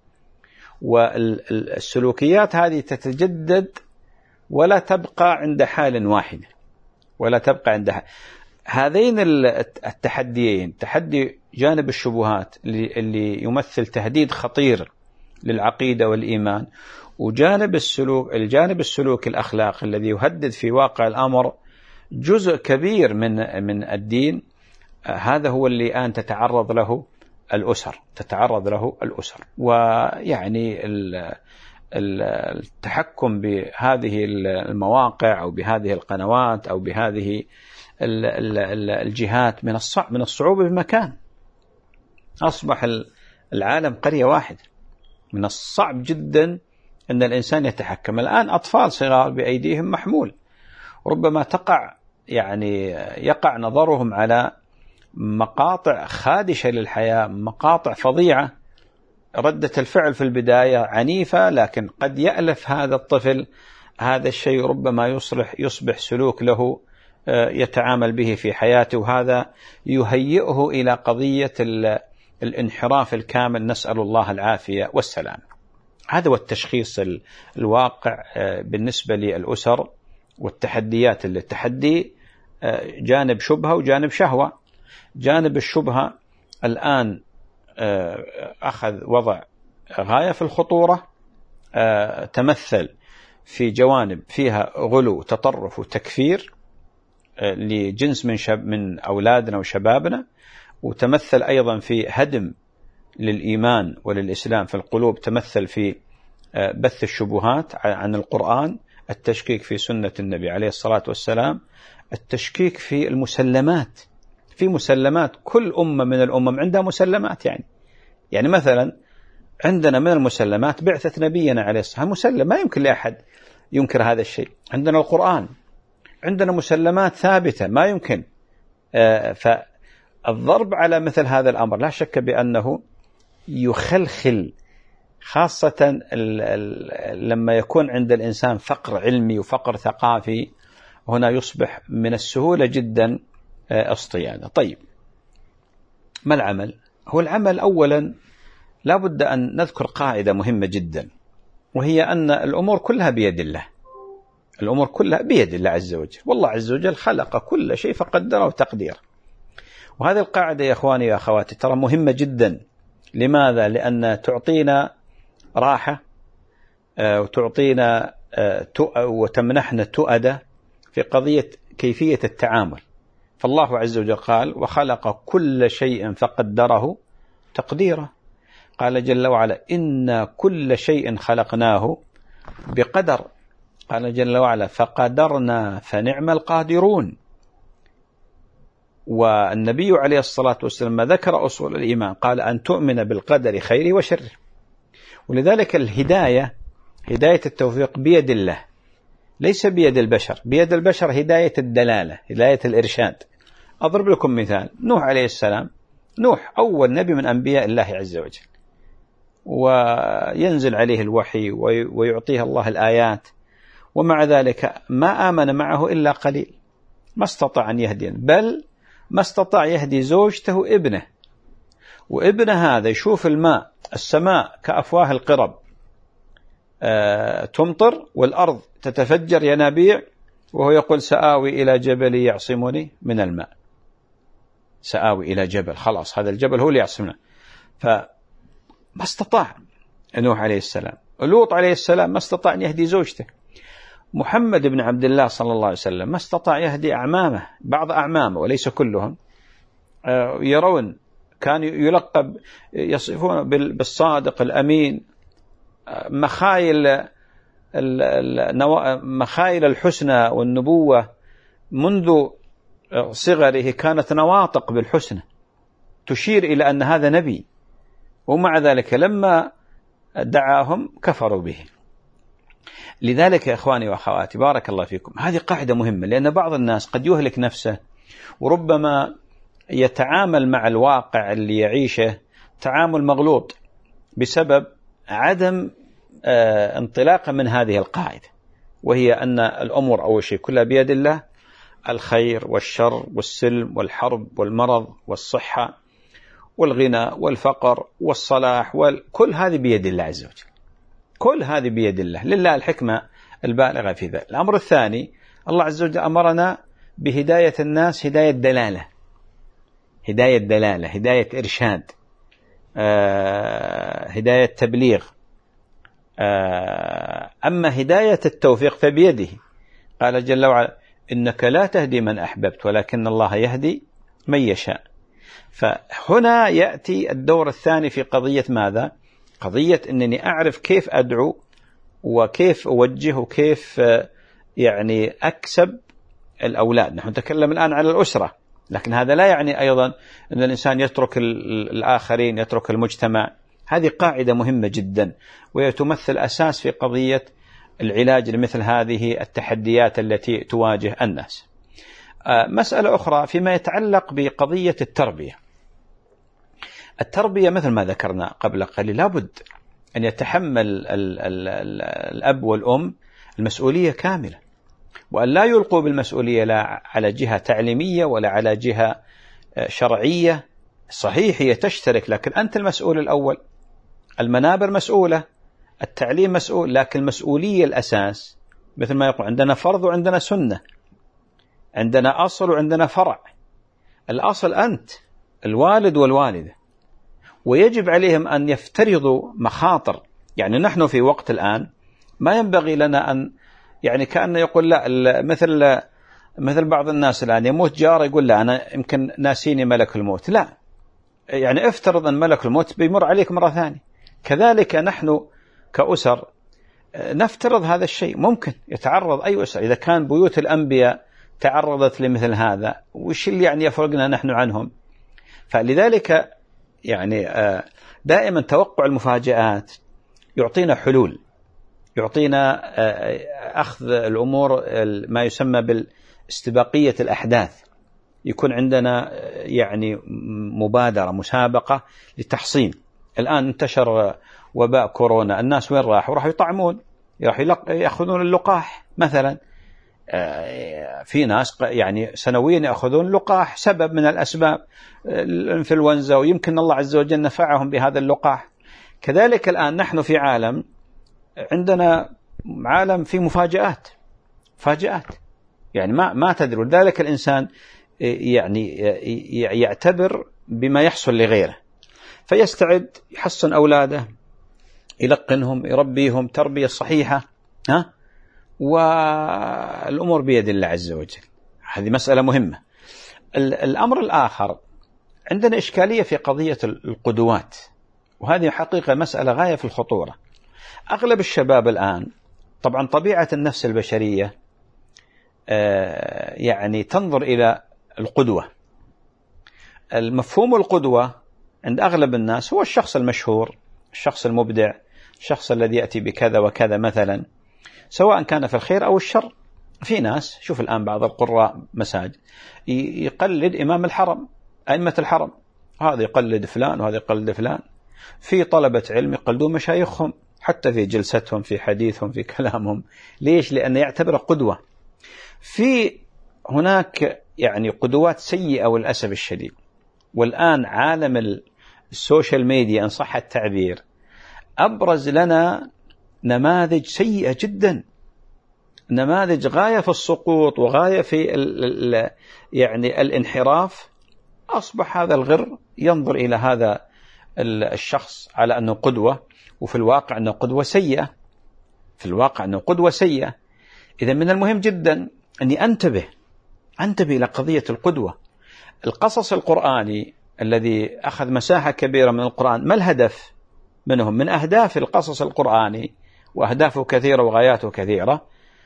والسلوكيات هذه تتجدد ولا تبقى عند حال واحد، هذين التحديين، تحدي جانب الشبهات اللي يمثل تهديد خطير للعقيدة والإيمان، وجانب الجانب السلوكي الأخلاقي الذي يهدد في واقع الأمر جزء كبير من الدين. هذا هو اللي الآن تتعرض له الأسر. ويعني التحكم بهذه المواقع أو بهذه القنوات أو بهذه الجهات من الصعوبة بمكان. أصبح العالم قرية واحدة، من الصعب جدا أن الإنسان يتحكم. الآن أطفال صغار بأيديهم محمول، ربما يقع نظرهم على مقاطع خادشة للحياة، مقاطع فظيعة. ردة الفعل في البداية عنيفة، لكن قد يألف هذا الطفل هذا الشيء، ربما يصبح سلوك له يتعامل به في حياته، وهذا يهيئه إلى قضية الانحراف الكامل. نسأل الله العافية والسلام. هذا هو التشخيص الواقع بالنسبة للأسر والتحديات. التحدي جانب شبهة وجانب شهوة. جانب الشبهة الآن أخذ وضع غاية في الخطورة، تمثل في جوانب فيها غلو، تطرف وتكفير لجنس من أولادنا وشبابنا، وتمثل أيضا في هدم للإيمان وللإسلام في القلوب، تمثل في بث الشبهات عن القرآن، التشكيك في سنة النبي عليه الصلاة والسلام، التشكيك في المسلمات. في مسلمات، كل أمة من الأمم عندها مسلمات. يعني مثلا عندنا من المسلمات بعثة نبينا عليه الصلاة والسلام، مسلم، ما يمكن لأحد ينكر هذا الشيء. عندنا القرآن، عندنا مسلمات ثابتة ما يمكن. فالضرب على مثل هذا الأمر لا شك بأنه يخلخل خاصة لما يكون عند الإنسان فقر علمي وفقر ثقافي، هنا يصبح من السهولة جدا اصطياده. طيب، ما العمل؟ هو العمل أولا لا بد أن نذكر قاعدة مهمة جدا، وهي أن الأمور كلها بيد الله. الأمور كلها بيد الله عز وجل، والله عز وجل خلق كل شيء فقدره تقدير. وهذه القاعدة يا أخواني يا أخواتي ترى مهمة جدا. لماذا؟ لأن تعطينا راحة وتعطينا وتمنحنا تؤدة في قضية كيفية التعامل. فالله عز وجل قال: وخلق كل شيء فقدره تقديره. قال جل وعلا: إن كل شيء خلقناه بقدر. قال جل وعلا: فقدرنا فنعم القادرون. والنبي عليه الصلاة والسلام ما ذكر أصول الإيمان قال: أن تؤمن بالقدر خيره وشره. ولذلك الهداية، هداية التوفيق بيد الله، ليس بيد البشر. بيد البشر هداية الدلالة، هداية الإرشاد. أضرب لكم مثال: نوح عليه السلام، نوح أول نبي من أنبياء الله عز وجل، وينزل عليه الوحي ويعطيه الله الآيات، ومع ذلك ما آمن معه إلا قليل، ما استطاع أن يهدي، بل ما استطاع يهدي زوجته ابنه. وابن هذا يشوف الماء، السماء كأفواه القرب تمطر والأرض تتفجر ينابيع، وهو يقول: سآوي إلى جبل يعصمني من الماء. سآوي إلى جبل، خلاص هذا الجبل هو اللي يعصمنا. فما استطاع نوح عليه السلام. لوط عليه السلام ما استطاع أن يهدي زوجته. محمد بن عبد الله صلى الله عليه وسلم ما استطاع يهدي أعمامه، بعض أعمامه وليس كلهم. يرون كان يلقب، يصفون بالصادق الأمين. مخايل الحسنى والنبوة منذ صغره كانت نواطق بالحسنى تشير إلى أن هذا نبي، ومع ذلك لما دعاهم كفروا به. لذلك يا إخواني وأخواتي بارك الله فيكم، هذه قاعدة مهمة، لأن بعض الناس قد يهلك نفسه، وربما يتعامل مع الواقع اللي يعيشه تعامل مغلوط بسبب عدم انطلاقا من هذه القاعدة، وهي أن الأمور أول شيء كلها بيد الله. الخير والشر والسلم والحرب والمرض والصحة والغنى والفقر والصلاح كل هذه بيد الله عز وجل، كل هذه بيد الله، لله الحكمة البالغة في ذلك. الأمر الثاني، الله عز وجل أمرنا بهداية الناس هداية دلالة، هداية دلالة، هداية إرشاد، هداية تبليغ. أما هداية التوفيق فبيده. قال جل وعلا: إنك لا تهدي من أحببت ولكن الله يهدي من يشاء. فهنا يأتي الدور الثاني في قضية ماذا؟ قضية أنني أعرف كيف أدعو وكيف أوجه وكيف يعني أكسب الأولاد. نحن نتكلم الآن على الأسرة، لكن هذا لا يعني أيضا أن الإنسان يترك الآخرين، يترك المجتمع. هذه قاعدة مهمة جدا، وتمثل أساس في قضية العلاج لمثل هذه التحديات التي تواجه الناس. مسألة أخرى فيما يتعلق بقضية التربية. التربية مثل ما ذكرنا قبل قليل لابد أن يتحمل الأب والأم المسؤولية كاملة، وأن لا يلقوا بالمسؤولية لا على جهة تعليمية ولا على جهة شرعية. صحيح هي تشترك، لكن أنت المسؤول الأول. المنابر مسؤولة، التعليم مسؤول، لكن المسؤولية الأساس مثل ما يقول عندنا فرض وعندنا سنة، عندنا أصل وعندنا فرع. الأصل أنت الوالد والوالدة، ويجب عليهم أن يفترضوا مخاطر. يعني نحن في وقت الآن ما ينبغي لنا أن يعني كأن يقول لا، مثل بعض الناس الآن يموت جار يقول لا أنا يمكن ناسيني ملك الموت. لا، يعني افترض أن ملك الموت بيمر عليك مرة ثانية. كذلك نحن كأسر نفترض هذا الشيء، ممكن يتعرض أي أسر. إذا كان بيوت الأنبياء تعرضت لمثل هذا، وش اللي يعني يفرقنا نحن عنهم؟ فلذلك يعني دائما توقع المفاجآت يعطينا حلول، يعطينا أخذ الأمور ما يسمى بالاستباقية الأحداث. يكون عندنا يعني مبادرة، مسابقة لتحصين الآن انتشر وباء كورونا، الناس وين راحوا يطعمون، يأخذون اللقاح مثلا. في ناس يعني سنويا يأخذون اللقاح، سبب من الأسباب الإنفلونزا، ويمكن الله عز وجل نفعهم بهذا اللقاح. كذلك الآن نحن في عالم، عندنا عالم في مفاجآت يعني ما تدري، ولذلك الإنسان يعني يعتبر بما يحصل لغيره، فيستعد يحصن أولاده، يلقنهم، يربيهم تربية صحيحة، والأمور بيد الله عز وجل. هذه مسألة مهمة. الأمر الآخر، عندنا إشكالية في قضية القدوات، وهذه حقيقة مسألة غاية في الخطورة. أغلب الشباب الآن، طبعا طبيعة النفس البشرية يعني تنظر إلى القدوة. المفهوم القدوة عند أغلب الناس هو الشخص المشهور، الشخص المبدع، الشخص الذي يأتي بكذا وكذا مثلا، سواء كان في الخير أو الشر. في ناس، شوف الآن بعض القراء مساجد يقلد إمام الحرم، أئمة الحرم، هذا يقلد فلان وهذا يقلد فلان. في طلبة علم يقلدون مشايخهم، حتى في جلستهم، في حديثهم، في كلامهم. ليش؟ لأن يعتبر قدوة. في هناك يعني قدوات سيئة والأسف الشديد. والآن عالم السوشيال ميديا إن صح التعبير أبرز لنا نماذج سيئة جدا، نماذج غاية في السقوط وغاية في يعني الانحراف. أصبح هذا الغر ينظر إلى هذا الشخص على أنه قدوة، وفي الواقع أنه قدوة سيئة، إذا من المهم جدا أني أنتبه إلى قضية القدوة. القصص القرآني الذي أخذ مساحة كبيرة من القرآن، ما الهدف منهم؟ من أهداف القصص القرآني، وأهدافه كثيرة وغاياته كثيرة،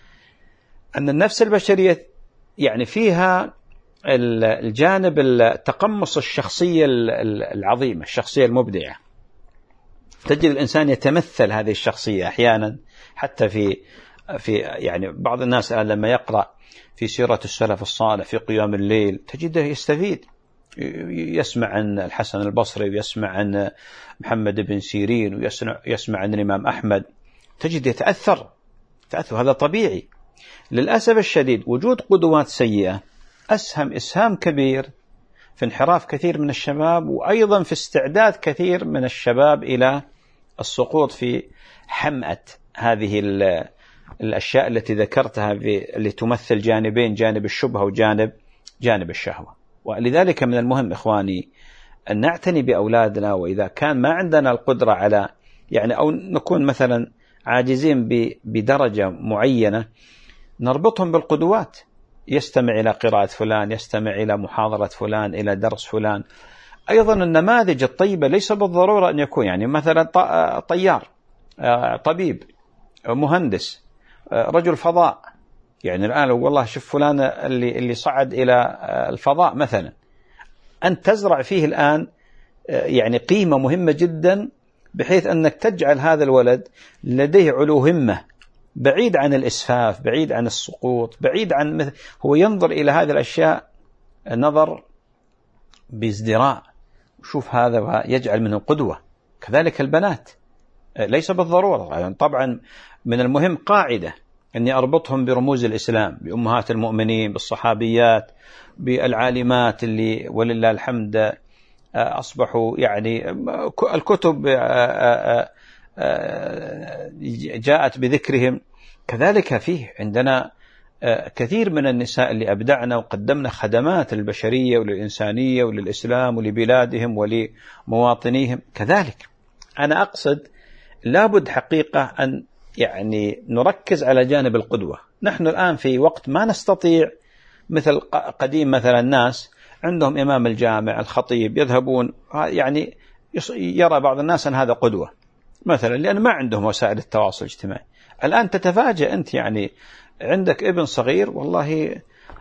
أن النفس البشرية يعني فيها الجانب التقمص الشخصية العظيمة، الشخصية المبدعة. تجد الإنسان يتمثل هذه الشخصية أحيانا، حتى في يعني بعض الناس لما يقرأ في سيرة السلف الصالح في قيام الليل تجده يستفيد، يسمع عن الحسن البصري، ويسمع عن محمد بن سيرين، ويسمع عن الإمام أحمد، تجد يتأثر، هذا طبيعي. للأسف الشديد وجود قدوات سيئة إسهام كبير في انحراف كثير من الشباب، وأيضا في استعداد كثير من الشباب إلى السقوط في حمأة هذه الأشياء التي ذكرتها، اللي تمثل جانبين، جانب الشبهة وجانب الشهوة. ولذلك من المهم إخواني أن نعتني بأولادنا، وإذا كان ما عندنا القدرة على يعني أو نكون مثلا عاجزين بدرجة معينة، نربطهم بالقدوات، يستمع إلى قراءة فلان، يستمع إلى محاضرة فلان، إلى درس فلان. أيضا النماذج الطيبة ليس بالضرورة أن يكون يعني مثلا طيار، طبيب، مهندس، رجل فضاء. يعني الآن والله شوف فلان اللي صعد إلى الفضاء مثلا، أن تزرع فيه الآن يعني قيمة مهمة جدا، بحيث أنك تجعل هذا الولد لديه علو همة، بعيد عن الإسفاف، بعيد عن السقوط، بعيد عن هو ينظر إلى هذه الأشياء نظر بازدراء، شوف هذا يجعل منه قدوة. كذلك البنات ليس بالضرورة يعني، طبعا من المهم قاعدة أني أربطهم برموز الإسلام، بأمهات المؤمنين، بالصحابيات، بالعالمات اللي ولله الحمد أصبحوا يعني الكتب جاءت بذكرهم. كذلك فيه عندنا كثير من النساء اللي أبدعنا وقدمنا خدمات للبشرية وللإنسانية وللإسلام ولبلادهم ولمواطنيهم. كذلك أنا أقصد لابد حقيقة أن يعني نركز على جانب القدوة. نحن الآن في وقت ما نستطيع مثل قديم، مثلا الناس عندهم إمام الجامع، الخطيب، يذهبون يعني يرى بعض الناس أن هذا قدوة مثلا، لأن ما عندهم وسائل التواصل الاجتماعي. الآن تتفاجأ أنت يعني عندك ابن صغير والله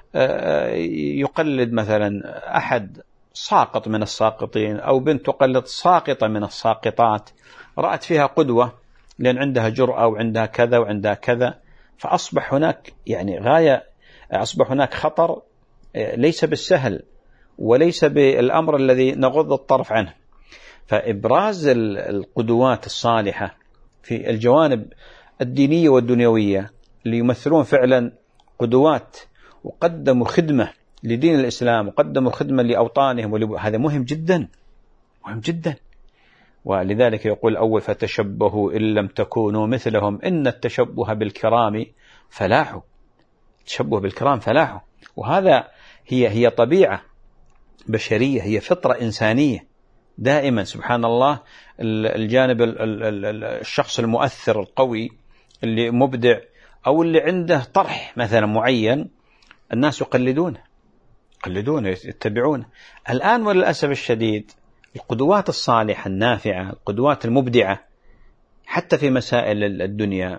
يقلد مثلا أحد ساقط من الساقطين، أو بنت تقلد ساقطة من الساقطات، رأت فيها قدوة لأن عندها جرأة وعندها كذا وعندها كذا، فأصبح هناك يعني غاية، أصبح هناك خطر ليس بالسهل وليس بالأمر الذي نغض الطرف عنه. فإبراز القدوات الصالحة في الجوانب الدينية والدنيوية اللي يمثلون فعلا قدوات وقدموا خدمة لدين الإسلام وقدموا خدمة لأوطانهم، هذا مهم جدا، مهم جدا. ولذلك يقول الأول فتشبهوا إن لم تكونوا مثلهم إن التشبه بالكرام فلاح. التشبه بالكرام فلاح، وهذا هي طبيعة بشرية، هي فطرة إنسانية دائما. سبحان الله، الجانب الشخص المؤثر القوي اللي مبدع أو اللي عنده طرح مثلا معين الناس يقلدونه يتبعونه. الآن وللأسف الشديد القدوات الصالحة النافعة، القدوات المبدعة حتى في مسائل الدنيا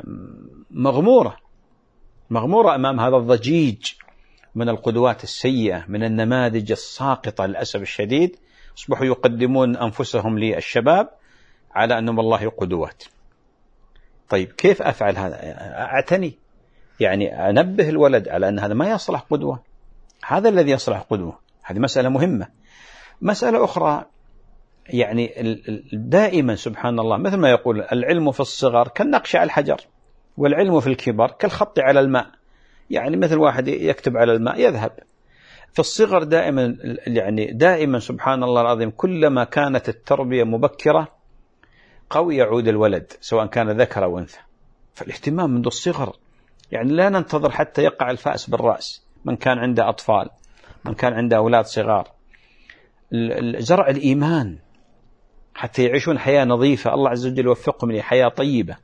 مغمورة أمام هذا الضجيج من القدوات السيئة، من النماذج الساقطة للأسف الشديد. أصبحوا يقدمون أنفسهم للشباب على أنهم والله قدوات. طيب كيف أفعل هذا؟ أعتني، يعني أنبه الولد على أن هذا ما يصلح قدوة، هذا الذي يصلح قدوة. هذه مسألة مهمة. مسألة أخرى، يعني دائما سبحان الله مثل ما يقول العلم في الصغر كالنقش على الحجر، والعلم في الكبر كالخط على الماء. يعني مثل واحد يكتب على الماء يذهب. في الصغر دائما سبحان الله العظيم كلما كانت التربية مبكرة قوي يعود الولد سواء كان ذكر أو أنثى. فالاهتمام منذ الصغر، يعني لا ننتظر حتى يقع الفأس بالرأس من كان عنده أطفال، من كان عنده أولاد صغار. زرع الإيمان حتى يعيشون حياة نظيفة، الله عز وجل يوفقهم لحياة طيبة.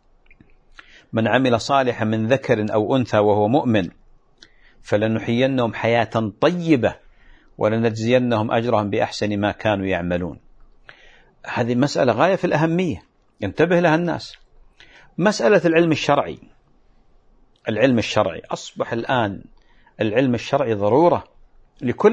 من عمل صالحا من ذكر أو أنثى وهو مؤمن فلنحيينهم حياة طيبة ولنجزينهم أجرهم بأحسن ما كانوا يعملون. هذه مسألة غاية في الأهمية ينتبه لها الناس. مسألة العلم الشرعي، العلم الشرعي أصبح الآن العلم الشرعي ضرورة لكل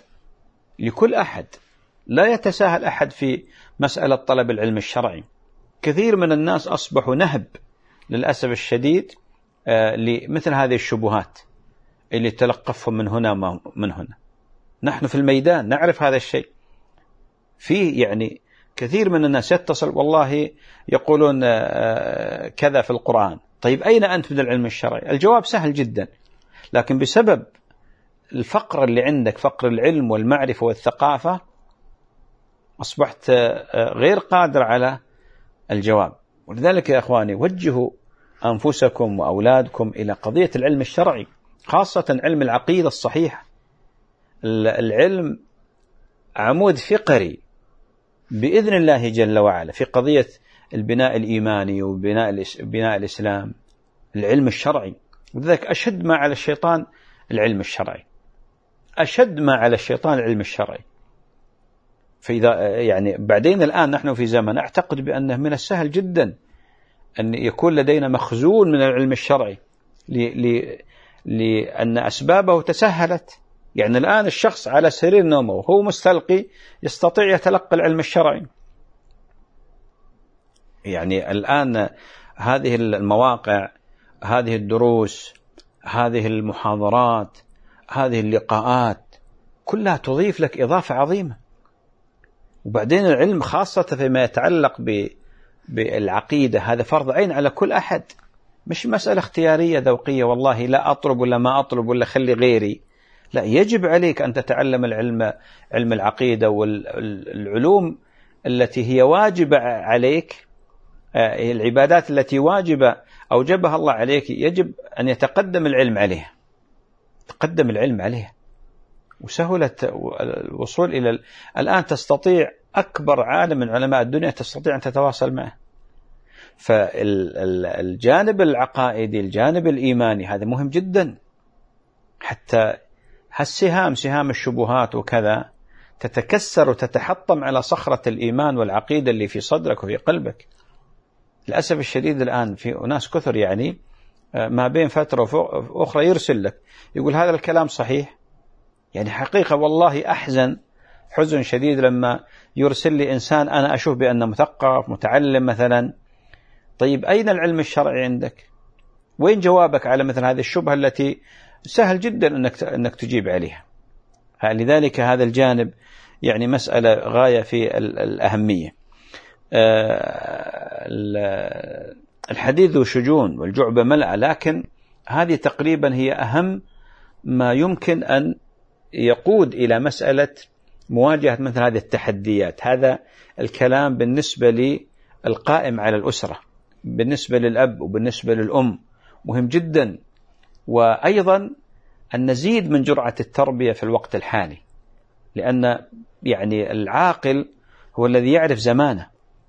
أحد، لا يتساهل أحد في مسألة طلب العلم الشرعي. كثير من الناس أصبحوا نهب للأسف الشديد لمثل هذه الشبهات اللي تلقفهم من هنا من هنا. نحن في الميدان نعرف هذا الشيء. فيه يعني كثير من الناس يتصل والله يقولون كذا في القرآن. طيب أين أنت من العلم الشرعي؟ الجواب سهل جدا، لكن بسبب الفقر اللي عندك، فقر العلم والمعرفة والثقافة، أصبحت غير قادر على الجواب. ولذلك يا أخواني وجهوا أنفسكم وأولادكم إلى قضية العلم الشرعي، خاصة علم العقيدة الصحيحة. العلم عمود فقري بإذن الله جل وعلا في قضية البناء الإيماني وبناء الإسلام، العلم الشرعي. ولذلك أشد ما على الشيطان العلم الشرعي، أشد ما على الشيطان العلم الشرعي. فإذا يعني بعدين الآن نحن في زمن أعتقد بأنه من السهل جدا أن يكون لدينا مخزون من العلم الشرعي لأن أسبابه تسهلت. يعني الآن الشخص على سرير نومه وهو مستلقي يستطيع يتلقى العلم الشرعي. يعني الآن هذه المواقع، هذه الدروس، هذه المحاضرات، هذه اللقاءات كلها تضيف لك إضافة عظيمة. وبعدين العلم خاصة فيما يتعلق بالعقيدة هذا فرض عين على كل أحد، مش مسألة اختيارية ذوقية والله لا أطلب ولا ما أطلب ولا خلي غيري. لا، يجب عليك أن تتعلم علم العقيدة والعلوم التي هي واجبة عليك، العبادات التي واجبة أوجبها الله عليك يجب أن يتقدم العلم عليها، تقدم العلم عليها. وسهولة الوصول إلى الآن تستطيع أكبر عالم من علماء الدنيا تستطيع أن تتواصل معه. فالجانب العقائدي، الجانب الإيماني هذا مهم جدا، حتى سهام الشبهات وكذا تتكسر وتتحطم على صخرة الإيمان والعقيدة اللي في صدرك وفي قلبك. للأسف الشديد الآن في ناس كثر يعني ما بين فترة أخرى يرسل لك يقول هذا الكلام صحيح. يعني حقيقة والله أحزن حزن شديد لما يرسل لي إنسان أنا أشوف بأنه مثقف متعلم مثلا. طيب أين العلم الشرعي عندك؟ وين جوابك على مثل هذه الشبهة التي سهل جدا أنك تجيب عليها؟ لذلك هذا الجانب يعني مسألة غاية في الأهمية. الحديث ذو شجون والجعبة ملأ، لكن هذه تقريبا هي أهم ما يمكن أن يقود إلى مسألة مواجهة مثل هذه التحديات. هذا الكلام بالنسبة للقائم على الأسرة، بالنسبة للأب وبالنسبة للأم مهم جدا. وأيضا أن نزيد من جرعة التربية في الوقت الحالي، لأن يعني العاقل هو الذي يعرف زمانه،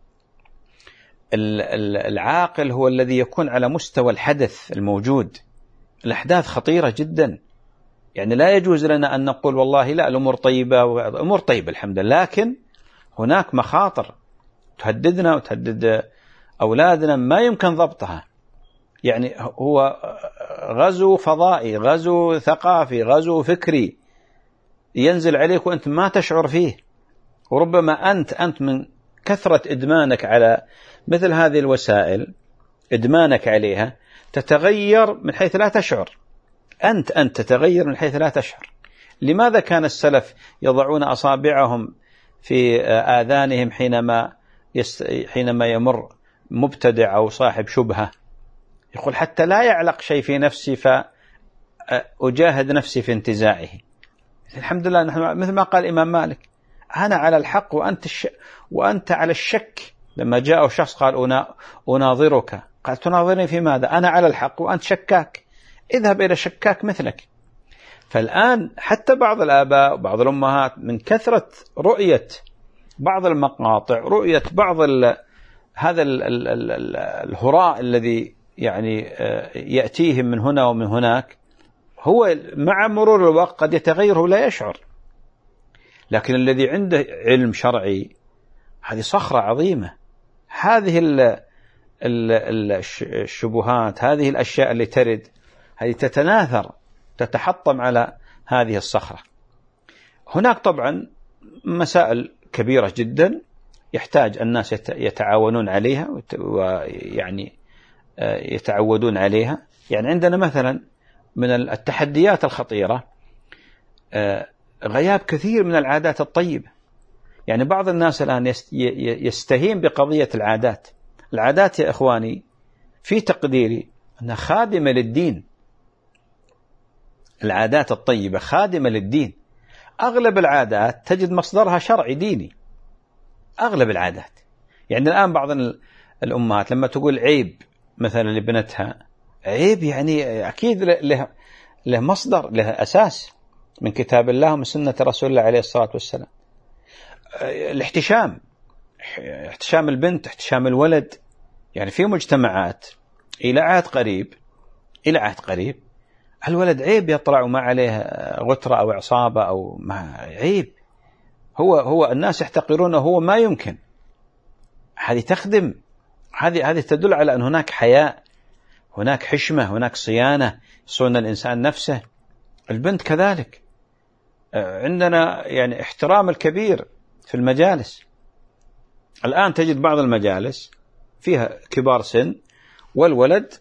العاقل هو الذي يكون على مستوى الحدث الموجود. الأحداث خطيرة جدا، يعني لا يجوز لنا أن نقول والله لا الأمور طيبة، والأمور طيبة الحمد لله، لكن هناك مخاطر تهددنا وتهدد أولادنا ما يمكن ضبطها. يعني هو غزو فضائي، غزو ثقافي، غزو فكري ينزل عليك وأنت ما تشعر فيه. وربما أنت من كثرة إدمانك على مثل هذه الوسائل، إدمانك عليها، تتغير من حيث لا تشعر. أنت تتغير من حيث لا تشعر. لماذا كان السلف يضعون أصابعهم في آذانهم حينما يمر مبتدع أو صاحب شبهة؟ يقول حتى لا يعلق شيء في نفسي فأجاهد نفسي في انتزاعه. الحمد لله نحن مثل ما قال الإمام مالك: أنا على الحق وأنت على الشك. لما جاء شخص قال أناظرك، قال تناظرني في ماذا؟ أنا على الحق وأنت شكاك، اذهب إلى شكاك مثلك. فالآن حتى بعض الآباء وبعض الأمهات من كثرة رؤية بعض المقاطع، رؤية بعض هذا الهراء الذي يعني يأتيهم من هنا ومن هناك، هو مع مرور الوقت قد يتغير ولا يشعر. لكن الذي عنده علم شرعي هذه صخرة عظيمة. هذه الشبهات، هذه الأشياء اللي ترد، هذه تتناثر، تتحطم على هذه الصخرة. هناك طبعا مسائل كبيرة جدا يحتاج الناس يتعاونون عليها ويعني يتعودون عليها. يعني عندنا مثلا من التحديات الخطيرة غياب كثير من العادات الطيبة. يعني بعض الناس الآن يستهين بقضية العادات. العادات يا إخواني في تقديري أنها خادمة للدين. العادات الطيبة خادمة للدين. أغلب العادات تجد مصدرها شرعي ديني، أغلب العادات. يعني الآن بعض الأمهات لما تقول عيب مثلا لبنتها، عيب يعني أكيد له مصدر، له أساس من كتاب الله ومن سنة رسول الله عليه الصلاة والسلام. الاحتشام، احتشام البنت، احتشام الولد. يعني في مجتمعات إلى عهد قريب الولد عيب يطلع وما عليه غترة أو عصابة أو ما عيب، هو الناس يحتقرونه، هو ما يمكن. هذه تخدم، هذه تدل على أن هناك حياء، هناك حشمة، هناك صيانة، صون الإنسان نفسه. البنت كذلك. عندنا يعني احترام الكبير في المجالس. الآن تجد بعض المجالس فيها كبار سن والولد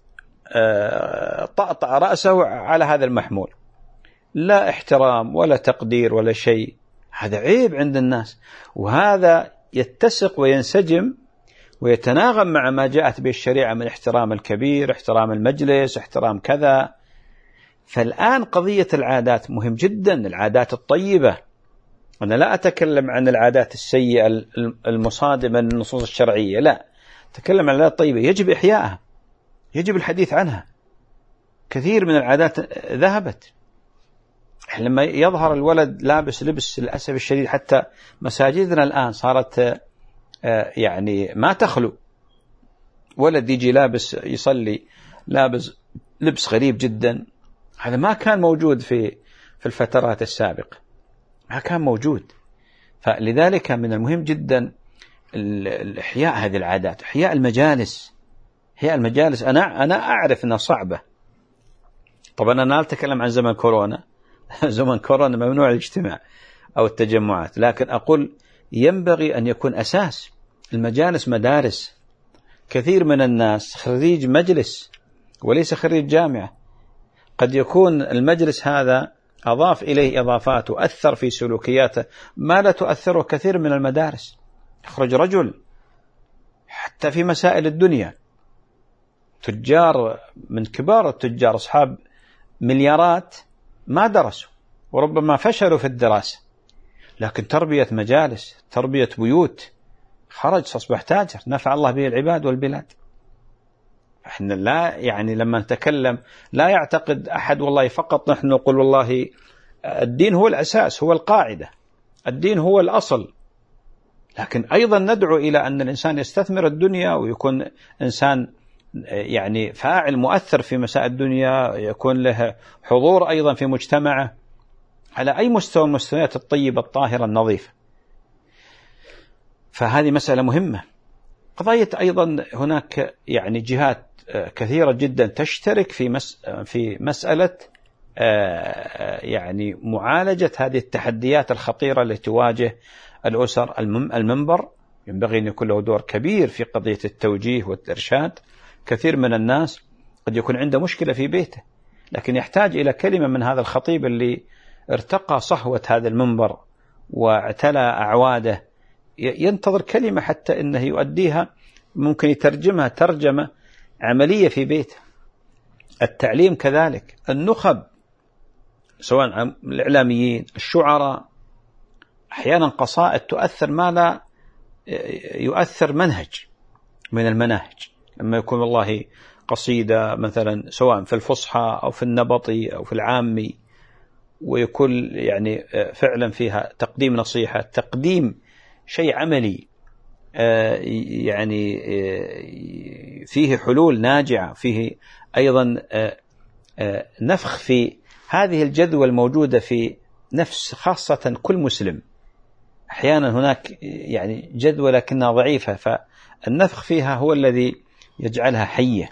طأطأ رأسه على هذا المحمول، لا احترام ولا تقدير ولا شيء. هذا عيب عند الناس، وهذا يتسق وينسجم ويتناغم مع ما جاءت به الشريعة من احترام الكبير، احترام المجلس، احترام كذا. فالآن قضية العادات مهم جدا، العادات الطيبة. أنا لا أتكلم عن العادات السيئة المصادمة للنصوص الشرعية، لا، أتكلم عن العادات الطيبة يجب إحيائها، يجب الحديث عنها. كثير من العادات ذهبت. لما يظهر الولد لابس لبس للأسف الشديد، حتى مساجدنا الآن صارت يعني ما تخلو ولد يجي لابس يصلي لابس لبس غريب جدا. هذا ما كان موجود في الفترات السابقة، ما كان موجود. فلذلك من المهم جدا الإحياء هذه العادات، إحياء المجالس. هي المجالس أنا أعرف أنها صعبة. طبعا أنا لا أتكلم عن زمن كورونا زمن كورونا ممنوع الاجتماع أو التجمعات، لكن أقول ينبغي أن يكون أساس المجالس مدارس. كثير من الناس خريج مجلس وليس خريج جامعة. قد يكون المجلس هذا أضاف إليه إضافات وأثر في سلوكياته ما لا تؤثره كثير من المدارس. يخرج رجل حتى في مسائل الدنيا، تجار من كبار التجار أصحاب مليارات ما درسوا وربما فشلوا في الدراسة، لكن تربية مجالس، تربية بيوت، خرج أصبح تاجر نفع الله به العباد والبلاد. احنا لا يعني لما نتكلم لا يعتقد أحد والله فقط نحن نقول والله الدين هو الأساس، هو القاعدة، الدين هو الأصل، لكن أيضا ندعو إلى أن الإنسان يستثمر الدنيا ويكون إنسان يعني فاعل مؤثر في مسائل الدنيا، يكون له حضور أيضا في مجتمعه على أي مستوى من المستويات الطيبة الطاهرة النظيفة. فهذه مسألة مهمة. قضية أيضا هناك يعني جهات كثيرة جدا تشترك في مسألة يعني معالجة هذه التحديات الخطيرة التي تواجه الأسر. المنبر ينبغي أن يكون له دور كبير في قضية التوجيه والإرشاد. كثير من الناس قد يكون عنده مشكلة في بيته، لكن يحتاج إلى كلمة من هذا الخطيب اللي ارتقى صهوة هذا المنبر واعتلى أعواده، ينتظر كلمة حتى إنه يؤديها، ممكن يترجمها ترجمة عملية في بيته. التعليم كذلك، النخب سواء الإعلاميين، الشعراء، أحيانا قصائد تؤثر ما لا يؤثر منهج من المناهج. لما يكون والله قصيدة مثلا سواء في الفصحى أو في النبطي أو في العامي، ويكون يعني فعلا فيها تقديم نصيحة، تقديم شيء عملي، يعني فيه حلول ناجعة، فيه أيضا نفخ في هذه الجذوة الموجودة في نفس خاصة كل مسلم. أحيانا هناك يعني جذوة لكنها ضعيفة، فالنفخ فيها هو الذي يجعلها حية.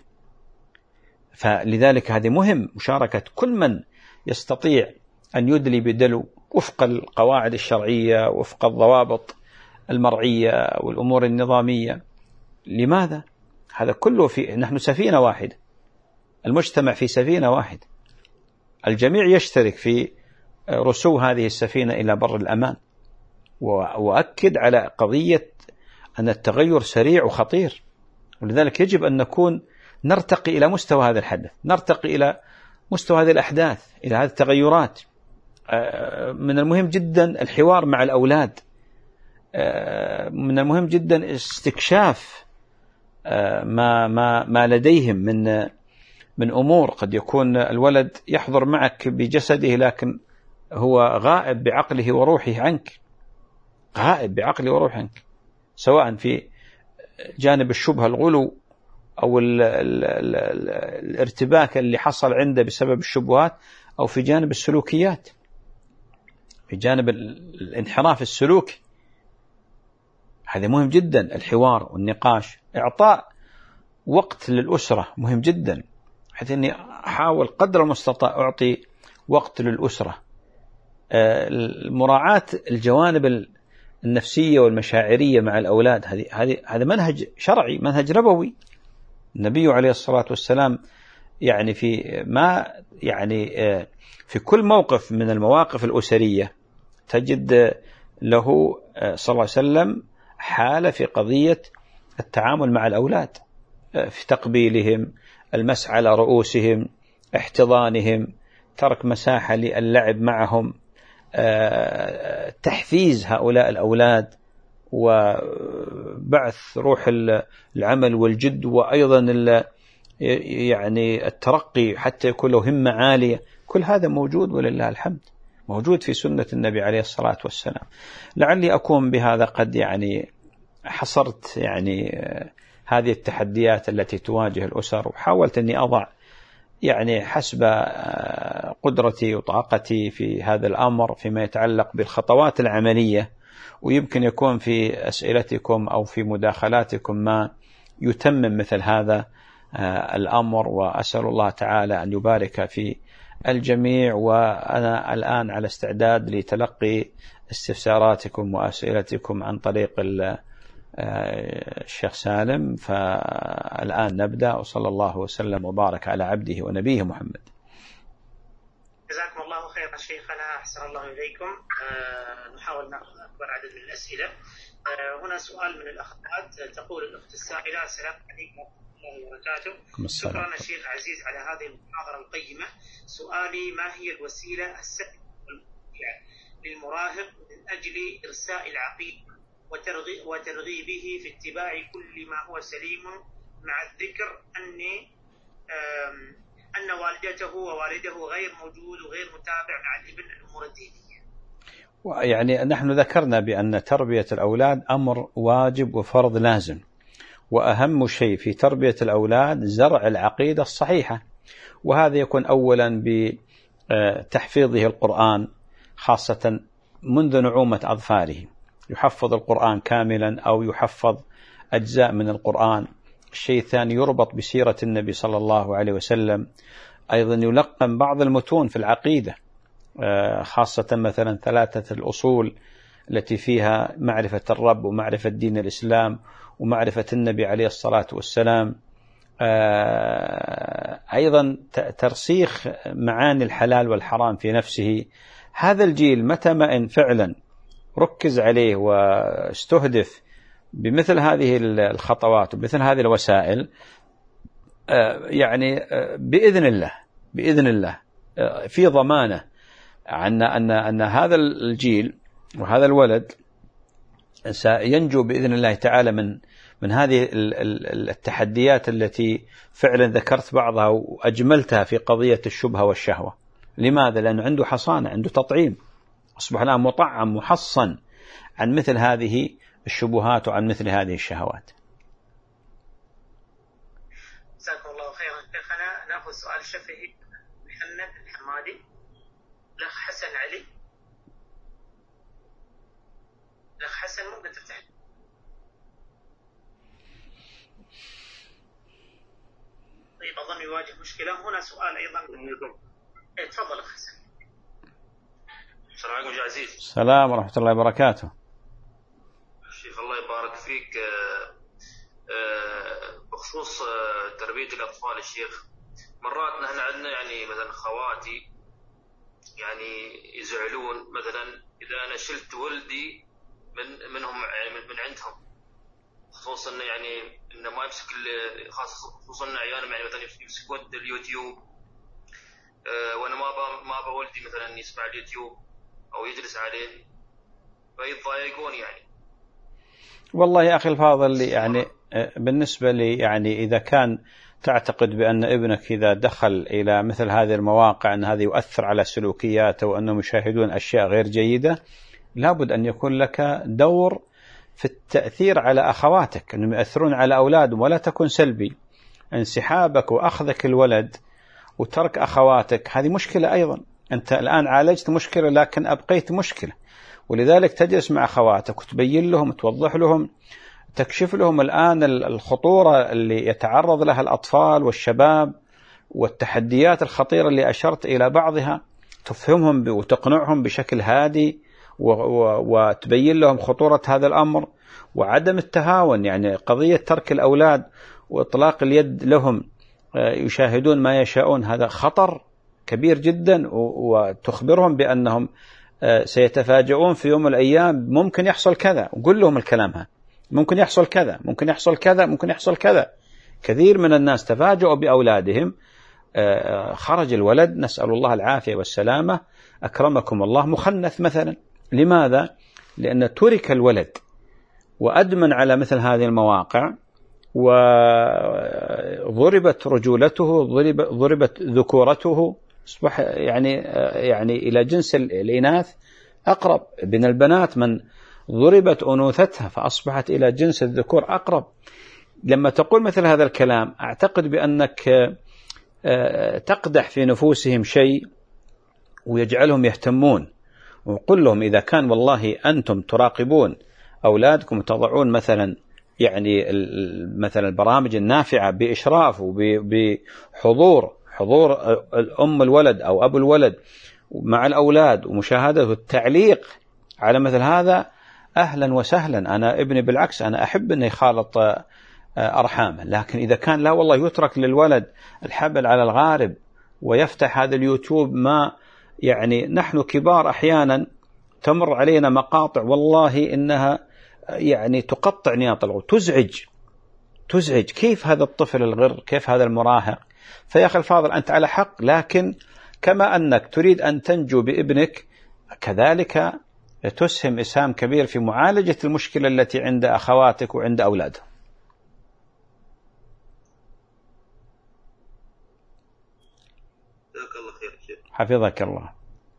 فلذلك هذه مهم مشاركة كل من يستطيع أن يدلي بدلو وفق القواعد الشرعية، وفق الضوابط المرعية والأمور النظامية. لماذا؟ هذا كله نحن سفينة واحدة، المجتمع في سفينة واحدة، الجميع يشترك في رسو هذه السفينة إلى بر الأمان. وأكد على قضية أن التغير سريع وخطير، ولذلك يجب أن نرتقي إلى مستوى هذا الحدث، نرتقي إلى مستوى هذه الأحداث، إلى هذه التغيرات. من المهم جدا الحوار مع الأولاد، من المهم جدا استكشاف ما لديهم من أمور. قد يكون الولد يحضر معك بجسده لكن هو غائب بعقله وروحه عنك، غائب بعقله وروحه عنك، سواء في جانب الشبهة الغلو أو الارتباك اللي حصل عنده بسبب الشبهات، أو في جانب السلوكيات، في جانب الانحراف السلوكي. هذا مهم جدا، الحوار والنقاش. إعطاء وقت للأسرة مهم جدا، حيث أني أحاول قدر المستطاع أعطي وقت للأسرة. مراعاة الجوانب النفسية والمشاعرية مع الأولاد، هذا منهج شرعي، منهج نبوي. النبي عليه الصلاة والسلام يعني في كل موقف من المواقف الأسرية تجد له صلى الله عليه وسلم حالة في قضية التعامل مع الأولاد، في تقبيلهم، المسح على رؤوسهم، احتضانهم، ترك مساحة للعب معهم، تحفيز هؤلاء الأولاد، وبعث روح العمل والجد، وأيضا يعني الترقي حتى يكون له همة عالية. كل هذا موجود ولله الحمد، موجود في سنة النبي عليه الصلاة والسلام. لعلي أكون بهذا قد يعني حصرت يعني هذه التحديات التي تواجه الأسر، وحاولت أني أضع يعني حسب قدرتي وطاقتي في هذا الأمر فيما يتعلق بالخطوات العملية. ويمكن يكون في أسئلتكم أو في مداخلاتكم ما يتمم مثل هذا الأمر، وأسأل الله تعالى أن يبارك في الجميع. وأنا الآن على استعداد لتلقي استفساراتكم وأسئلتكم عن طريق الشيخ سالم. فالآن نبدأ، وصلى الله وسلم وبارك على عبده ونبيه محمد. جزاكم الله خير الشيخ. أحسن الله إليكم. نحاول نأخذ أكبر عدد من الأسئلة. هنا سؤال من الأخوات. تقول الأخت السائلة: السلام عليكم ورحمة الله وبركاته. شكرا الشيخ عزيز على هذه المحاضرة القيمة. سؤالي: ما هي الوسيلة السهلة للمراهق من أجل إرساء العقيدة وترغيبه في اتباع كل ما هو سليم، مع الذكر أن والدته ووالده غير موجود وغير متابع مع الابن الأمور الدينية؟ يعني نحن ذكرنا بأن تربية الأولاد أمر واجب وفرض لازم، وأهم شيء في تربية الأولاد زرع العقيدة الصحيحة، وهذا يكون أولا بتحفيظه القرآن خاصة منذ نعومة أظفاره، يحفظ القرآن كاملا أو يحفظ أجزاء من القرآن. الشيء الثاني يربط بسيرة النبي صلى الله عليه وسلم، أيضا يلقن بعض المتون في العقيدة، خاصة مثلا 3 الأصول التي فيها معرفة الرب ومعرفة دين الإسلام ومعرفة النبي عليه الصلاة والسلام. أيضا ترسيخ معاني الحلال والحرام في نفسه. هذا الجيل متى ما إن فعلا ركز عليه واستهدف بمثل هذه الخطوات وبمثل هذه الوسائل، يعني بإذن الله في ضمانة أن هذا الجيل وهذا الولد سينجو بإذن الله تعالى من هذه التحديات التي فعلا ذكرت بعضها وأجملتها في قضية الشبهة والشهوة. لماذا؟ لأنه عنده حصانة، عنده تطعيم، أصبح الآن مطعم محصن عن مثل هذه الشبهات وعن مثل هذه الشهوات. جزاكم الله خيرا شيخنا. ناخذ سؤال شفهي. محمد الحمادي: الأخ حسن علي. الأخ حسن ممكن تفتح؟ طيب أظن يواجه مشكلة. هنا سؤال أيضا. تفضل أخ حسن. السلام عليكم يا عزيز. السلام ورحمة الله وبركاته. شيخ الله يبارك فيك، بخصوص تربية الأطفال الشيخ، مرات نحن عندنا يعني مثلا خواتي يعني يزعلون مثلا إذا أنا شلت ولدي منهم يعني من عندهم، خصوصا يعني إنه ما يمسك، خصوصا عيالهم يعني مثلا يمسكون اليوتيوب، وأنا ما بولدي مثلا يسمع اليوتيوب أو يجلس عليه فيتضايقون يعني. والله يا أخي الفاضل، يعني بالنسبة لي يعني إذا كان تعتقد بأن ابنك إذا دخل إلى مثل هذه المواقع أن هذا يؤثر على سلوكياته وأنهم يشاهدون أشياء غير جيدة، لابد أن يكون لك دور في التأثير على أخواتك أنهم يؤثرون على أولادهم، ولا تكون سلبي. انسحابك وأخذك الولد وترك أخواتك هذه مشكلة أيضا. أنت الآن عالجت مشكلة لكن أبقيت مشكلة، ولذلك تجلس مع أخواتك وتبين لهم، توضح لهم، تكشف لهم الآن الخطورة اللي يتعرض لها الأطفال والشباب والتحديات الخطيرة اللي أشرت إلى بعضها، تفهمهم وتقنعهم بشكل هادي وتبين لهم خطورة هذا الأمر وعدم التهاون. يعني قضية ترك الأولاد وإطلاق اليد لهم يشاهدون ما يشاءون هذا خطر كبير جدا، وتخبرهم بأنهم سيتفاجئون في يوم من الأيام ممكن يحصل كذا، وقل لهم الكلام هذا، ممكن يحصل كذا، ممكن يحصل كذا، ممكن يحصل كذا. كثير من الناس تفاجئوا بأولادهم، خرج الولد نسأل الله العافية والسلامة أكرمكم الله مخنث مثلا. لماذا؟ لأن ترك الولد وأدمن على مثل هذه المواقع وضربت رجولته، ضربت ذكورته، أصبح يعني إلى جنس الإناث أقرب من البنات، من ضربت أنوثتها فأصبحت إلى جنس الذكور أقرب. لما تقول مثل هذا الكلام أعتقد بأنك تقدح في نفوسهم شيء ويجعلهم يهتمون. وقل لهم إذا كان والله أنتم تراقبون أولادكم وتضعون مثلا يعني مثلا البرامج النافعة بإشراف وبحضور الأم الولد أو أبو الولد مع الأولاد ومشاهدة والتعليق على مثل هذا، أهلا وسهلا. أنا ابني بالعكس أنا أحب أن يخالط أرحامه. لكن إذا كان لا والله يترك للولد الحبل على الغارب ويفتح هذا اليوتيوب ما يعني نحن كبار أحيانا تمر علينا مقاطع والله إنها يعني تقطع نياط العقول، تزعج كيف هذا الطفل الغر، كيف هذا المراهق. فيا أخي الفاضل أنت على حق، لكن كما أنك تريد أن تنجو بابنك كذلك تسهم إسهام كبير في معالجة المشكلة التي عند أخواتك وعند أولادهم. جزاك الله خير شيخ. حفظك الله.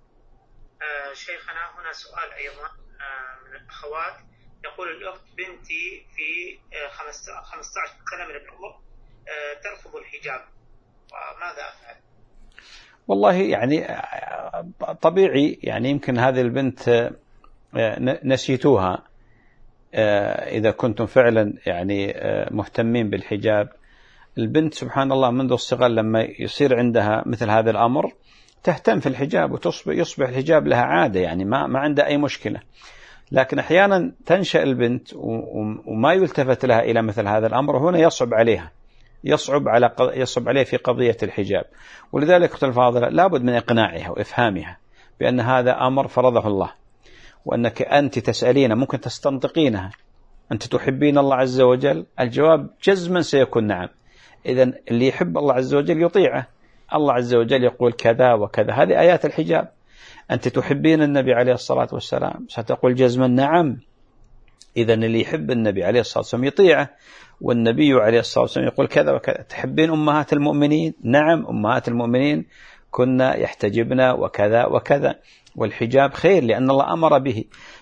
شيخنا هنا سؤال أيضا من الأخوات، يقول الأخت بنتي في 15 سنة من العمر ترفض الحجاب، وماذا أفعل؟ والله يعني طبيعي، يعني يمكن هذه البنت نسيتوها إذا كنتم فعلا يعني مهتمين بالحجاب. البنت سبحان الله منذ الصغر لما يصير عندها مثل هذا الأمر تهتم في الحجاب ويصبح الحجاب لها عادة، يعني ما عندها أي مشكلة. لكن أحيانا تنشأ البنت وما يلتفت لها إلى مثل هذا الأمر، وهنا يصعب عليه في قضية الحجاب. ولذلك أختي الفاضلة لابد من إقناعها وإفهامها بأن هذا أمر فرضه الله، وأنك أنت تسألين ممكن تستنطقينها أنت تحبين الله عز وجل؟ الجواب جزما سيكون نعم. إذن اللي يحب الله عز وجل يطيعه. الله عز وجل يقول كذا وكذا، هذه آيات الحجاب. أنت تحبين النبي عليه الصلاة والسلام؟ ستقول جزما نعم. إذن اللي يحب النبي عليه الصلاة والسلام يطيعه، والنبي عليه الصلاة والسلام يقول كذا وكذا. تحبين أمهات المؤمنين؟ نعم، أمهات المؤمنين كنا يحتجبن وكذا وكذا، والحجاب خير لأن الله أمر به.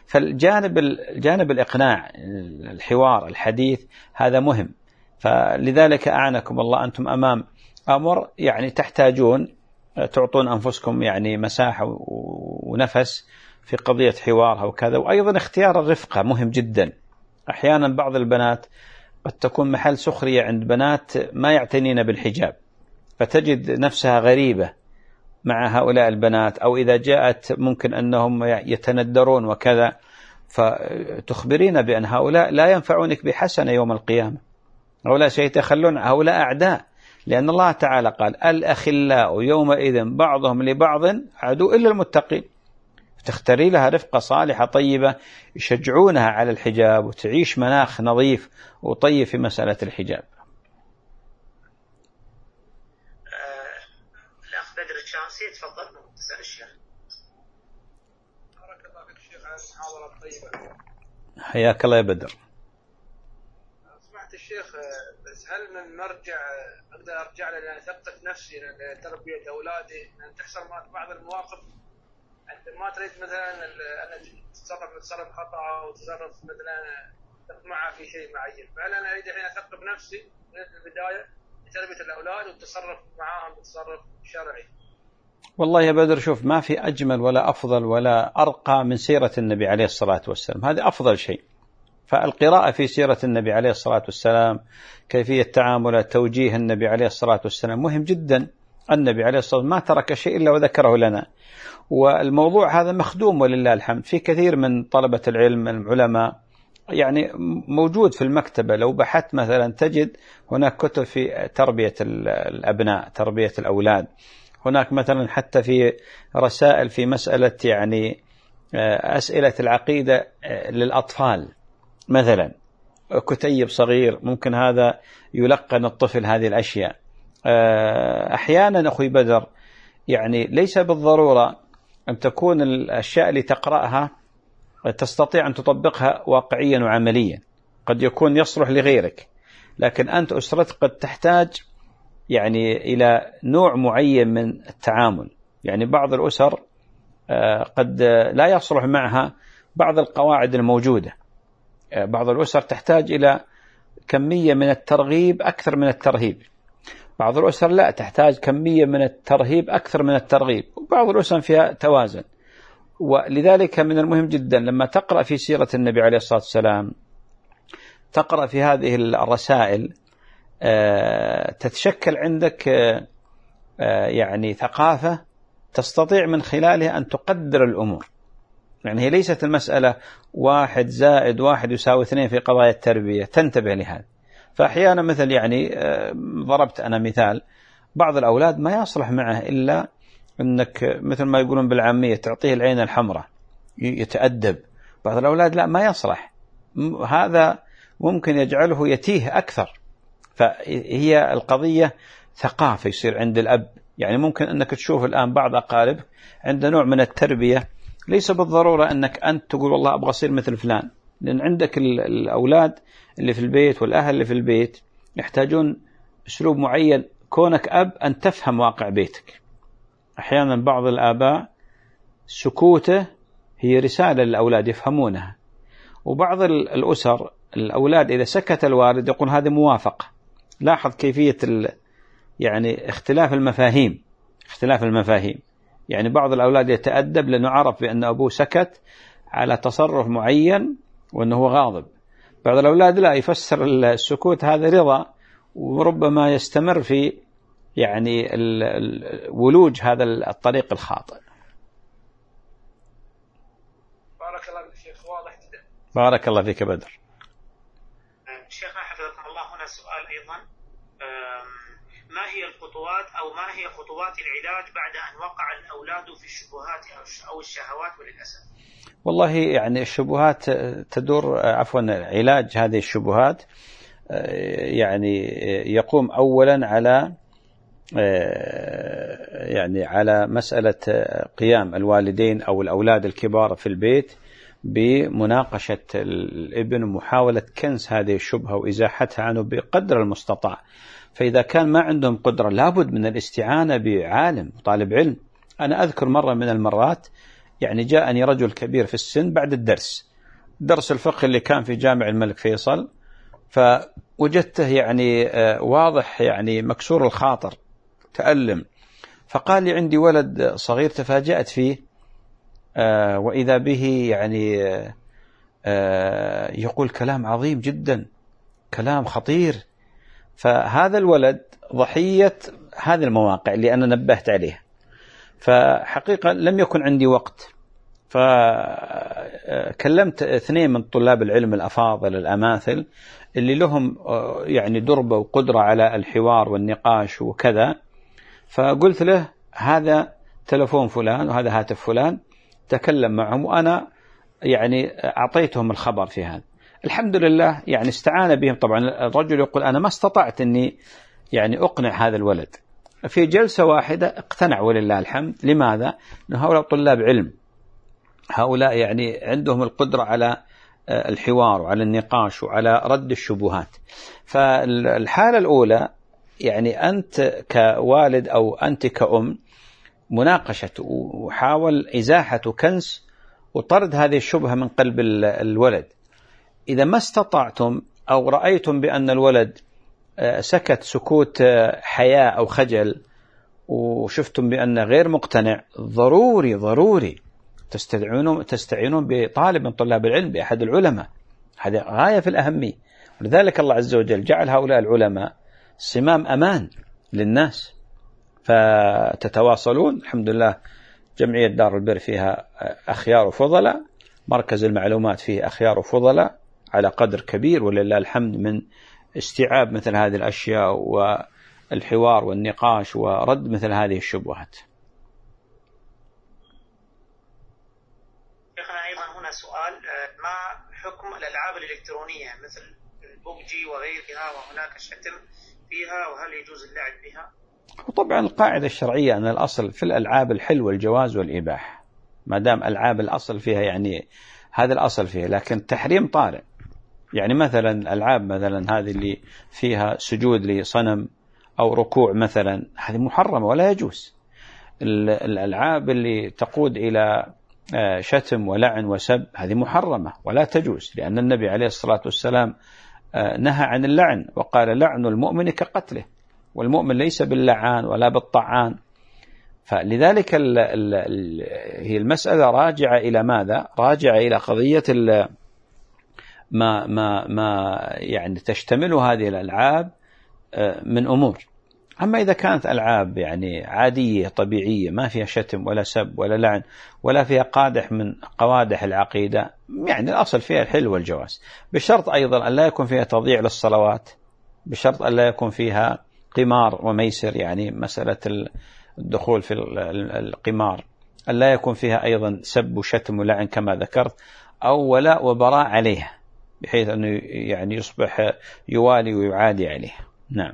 فالجانب الإقناع، الحوار، الحديث، هذا مهم. فلذلك أعنكم الله أنتم أمام أمر يعني تحتاجون تعطون أنفسكم يعني مساحة ونفس في قضية حوارها وكذا. وأيضا اختيار الرفقة مهم جدا. أحيانا بعض البنات قد تكون محل سخرية عند بنات ما يعتنين بالحجاب، فتجد نفسها غريبة مع هؤلاء البنات، أو إذا جاءت ممكن أنهم يتندرون وكذا، فتخبرين بأن هؤلاء لا ينفعونك بحسنة يوم القيامة، هؤلاء سيتخلون، هؤلاء أعداء، لأن الله تعالى قال الأخلاء يومئذ بعضهم لبعض عدو إلا المتقين. تختاري لها رفقة صالحة طيبة يشجعونها على الحجاب وتعيش مناخ نظيف وطيب في مسألة الحجاب. الأخ بدر الشامسي تفضل تسأل الشيخ. بارك الله فيك شيخ على المحاضرة الطيبة. حياك الله يا بدر. سمعت الشيخ، بس هل من مرجع أقدر أرجع له لأن أثقف نفسي لتربية أولادي، لأن تحصل بعض المواقف أنت ما تريد مثلا أن تتصرف خطأ أو تتصرف مثلا تطمع في شيء معين، فهل أنا أريد الحين أثقف نفسي من البداية لتربية الأولاد والتصرف معهم بتصرف شرعي؟ والله يا بدر شوف، ما في أجمل ولا أفضل ولا أرقى من سيرة النبي عليه الصلاة والسلام، هذا أفضل شيء. فالقراءة في سيرة النبي عليه الصلاة والسلام، كيفية تعامل توجيه النبي عليه الصلاة والسلام مهم جدا. النبي عليه الصلاة والسلام ما ترك شيء إلا وذكره لنا، والموضوع هذا مخدوم ولله الحمد في كثير من طلبة العلم العلماء، يعني موجود في المكتبة. لو بحثت مثلا تجد هناك كتب في تربية الأبناء، تربية الأولاد. هناك مثلا حتى في رسائل في مسألة يعني أسئلة العقيدة للأطفال مثلا، كتيب صغير ممكن هذا يلقن الطفل هذه الأشياء. أحيانا أخوي بدر يعني ليس بالضرورة أن تكون الأشياء اللي تقرأها تستطيع أن تطبقها واقعيا وعمليا، قد يكون يصلح لغيرك، لكن أنت أسرتك قد تحتاج يعني إلى نوع معين من التعامل. يعني بعض الأسر قد لا يصلح معها بعض القواعد الموجودة، بعض الأسر تحتاج إلى كمية من الترغيب أكثر من الترهيب، بعض الأسر لا تحتاج كمية من الترهيب أكثر من الترغيب، وبعض الأسر فيها توازن. ولذلك من المهم جدا لما تقرأ في سيرة النبي عليه الصلاة والسلام، تقرأ في هذه الرسائل، تتشكل عندك يعني ثقافة تستطيع من خلالها أن تقدر الأمور. يعني هي ليست المسألة 1 زائد 1 يساوي 2 في قضايا التربية، تنتبه لهذا. فأحيانا مثل يعني ضربت أنا مثال، بعض الأولاد ما يصلح معه إلا أنك مثل ما يقولون بالعامية تعطيه العين الحمراء يتأدب. بعض الأولاد لا، ما يصلح، هذا ممكن يجعله يتيه أكثر. فهي القضية ثقافة يصير عند الأب. يعني ممكن أنك تشوف الآن بعض أقارب عند نوع من التربية، ليس بالضرورة أنك أنت تقول والله أبغى أصير مثل فلان، لأن عندك الأولاد اللي في البيت والأهل اللي في البيت يحتاجون أسلوب معين. كونك أب أن تفهم واقع بيتك. أحيانا بعض الآباء سكوته هي رسالة للأولاد يفهمونها، وبعض الأسر الأولاد إذا سكت الوالد يقول هذا موافقة. لاحظ كيفية يعني اختلاف المفاهيم. يعني بعض الأولاد يتأدب لأنه عرف بأن أبوه سكت على تصرف معين وأنه هو غاضب. بعض الأولاد لا، يفسر السكوت هذا رضا، وربما يستمر في يعني ولوج هذا الطريق الخاطئ. بارك الله فيك شيخ، واضح جدا. بارك الله فيك بدر. شيخنا حفظكم الله، هنا سؤال أيضا، ما هي الخطوات أو ما هي خطوات العلاج بعد أن وقع الأولاد في الشبهات أو الشهوات؟ وللأسف والله يعني الشبهات تدور، عفوا علاج هذه الشبهات يعني يقوم أولا على يعني على مسألة قيام الوالدين أو الأولاد الكبار في البيت بمناقشة الابن ومحاولة كنس هذه الشبهة وإزاحتها عنه بقدر المستطاع. فإذا كان ما عندهم قدرة لابد من الاستعانة بعالم وطالب علم. أنا أذكر مرة من المرات يعني جاءني رجل كبير في السن بعد درس الفقه اللي كان في جامع الملك فيصل، فوجدته يعني واضح يعني مكسور الخاطر تألم، فقال لي عندي ولد صغير تفاجأت فيه وإذا به يعني يقول كلام عظيم جدا، كلام خطير. فهذا الولد ضحية هذه المواقع اللي أنا نبهت عليها. فحقيقة لم يكن عندي وقت، فكلمت 2 من طلاب العلم الأفاضل الأماثل اللي لهم يعني دربة وقدرة على الحوار والنقاش وكذا. فقلت له هذا تلفون فلان وهذا هاتف فلان، تكلم معهم، وأنا يعني أعطيتهم الخبر في هذا. الحمد لله يعني استعان بهم. طبعا الرجل يقول أنا ما استطعت أني يعني أقنع هذا الولد، في جلسة واحدة اقتنع ولله الحمد. لماذا؟ لأن هؤلاء طلاب علم، هؤلاء يعني عندهم القدرة على الحوار وعلى النقاش وعلى رد الشبهات. فالحالة الأولى يعني أنت كوالد أو أنت كأم مناقشة وحاول إزاحة وكنس وطرد هذه الشبهة من قلب الولد. إذا ما استطعتم أو رأيتم بأن الولد سكت سكوت حياء أو خجل وشفتم بأنه غير مقتنع، ضروري تستعينون بطالب من طلاب العلم، بأحد العلماء. هذا غاية في الأهمية. ولذلك الله عز وجل جعل هؤلاء العلماء صمام أمان للناس. فتتواصلون. الحمد لله جمعية دار البر فيها أخيار وفضلاء، مركز المعلومات فيه أخيار وفضلاء على قدر كبير ولله الحمد من استيعاب مثل هذه الأشياء والحوار والنقاش ورد مثل هذه الشبهات. شيخنا أيضا هنا سؤال، ما حكم الألعاب الإلكترونية مثل البوبجي وغيرها، وهناك شتم فيها، وهل يجوز اللعب بها؟ وطبعا القاعدة الشرعية أن الأصل في الألعاب الحل والجواز والإباحة، ما دام ألعاب الأصل فيها يعني هذا الأصل فيها، لكن التحريم طارئ. يعني مثلا الألعاب مثلا هذه اللي فيها سجود لصنم أو ركوع مثلا هذه محرمة ولا يجوز. الألعاب اللي تقود إلى شتم ولعن وسب هذه محرمة ولا تجوز، لأن النبي عليه الصلاة والسلام نهى عن اللعن وقال لعن المؤمن كقتله، والمؤمن ليس باللعان ولا بالطعان. فلذلك هي المسألة راجعة إلى ماذا؟ راجعة إلى قضية ما يعني تشتمل هذه الألعاب من أمور. أما إذا كانت ألعاب يعني عادية طبيعية ما فيها شتم ولا سب ولا لعن ولا فيها قادح من قوادح العقيدة، يعني الأصل فيها الحل والجواز، بشرط أيضا أن لا يكون فيها تضييع للصلوات، بشرط أن لا يكون فيها قمار وميسر، يعني مسألة الدخول في القمار أن لا يكون فيها أيضا سب وشتم ولعن كما ذكرت، أو ولاء وبراء عليها بحيث أنه يعني يصبح يوالي ويعادي عليها. نعم.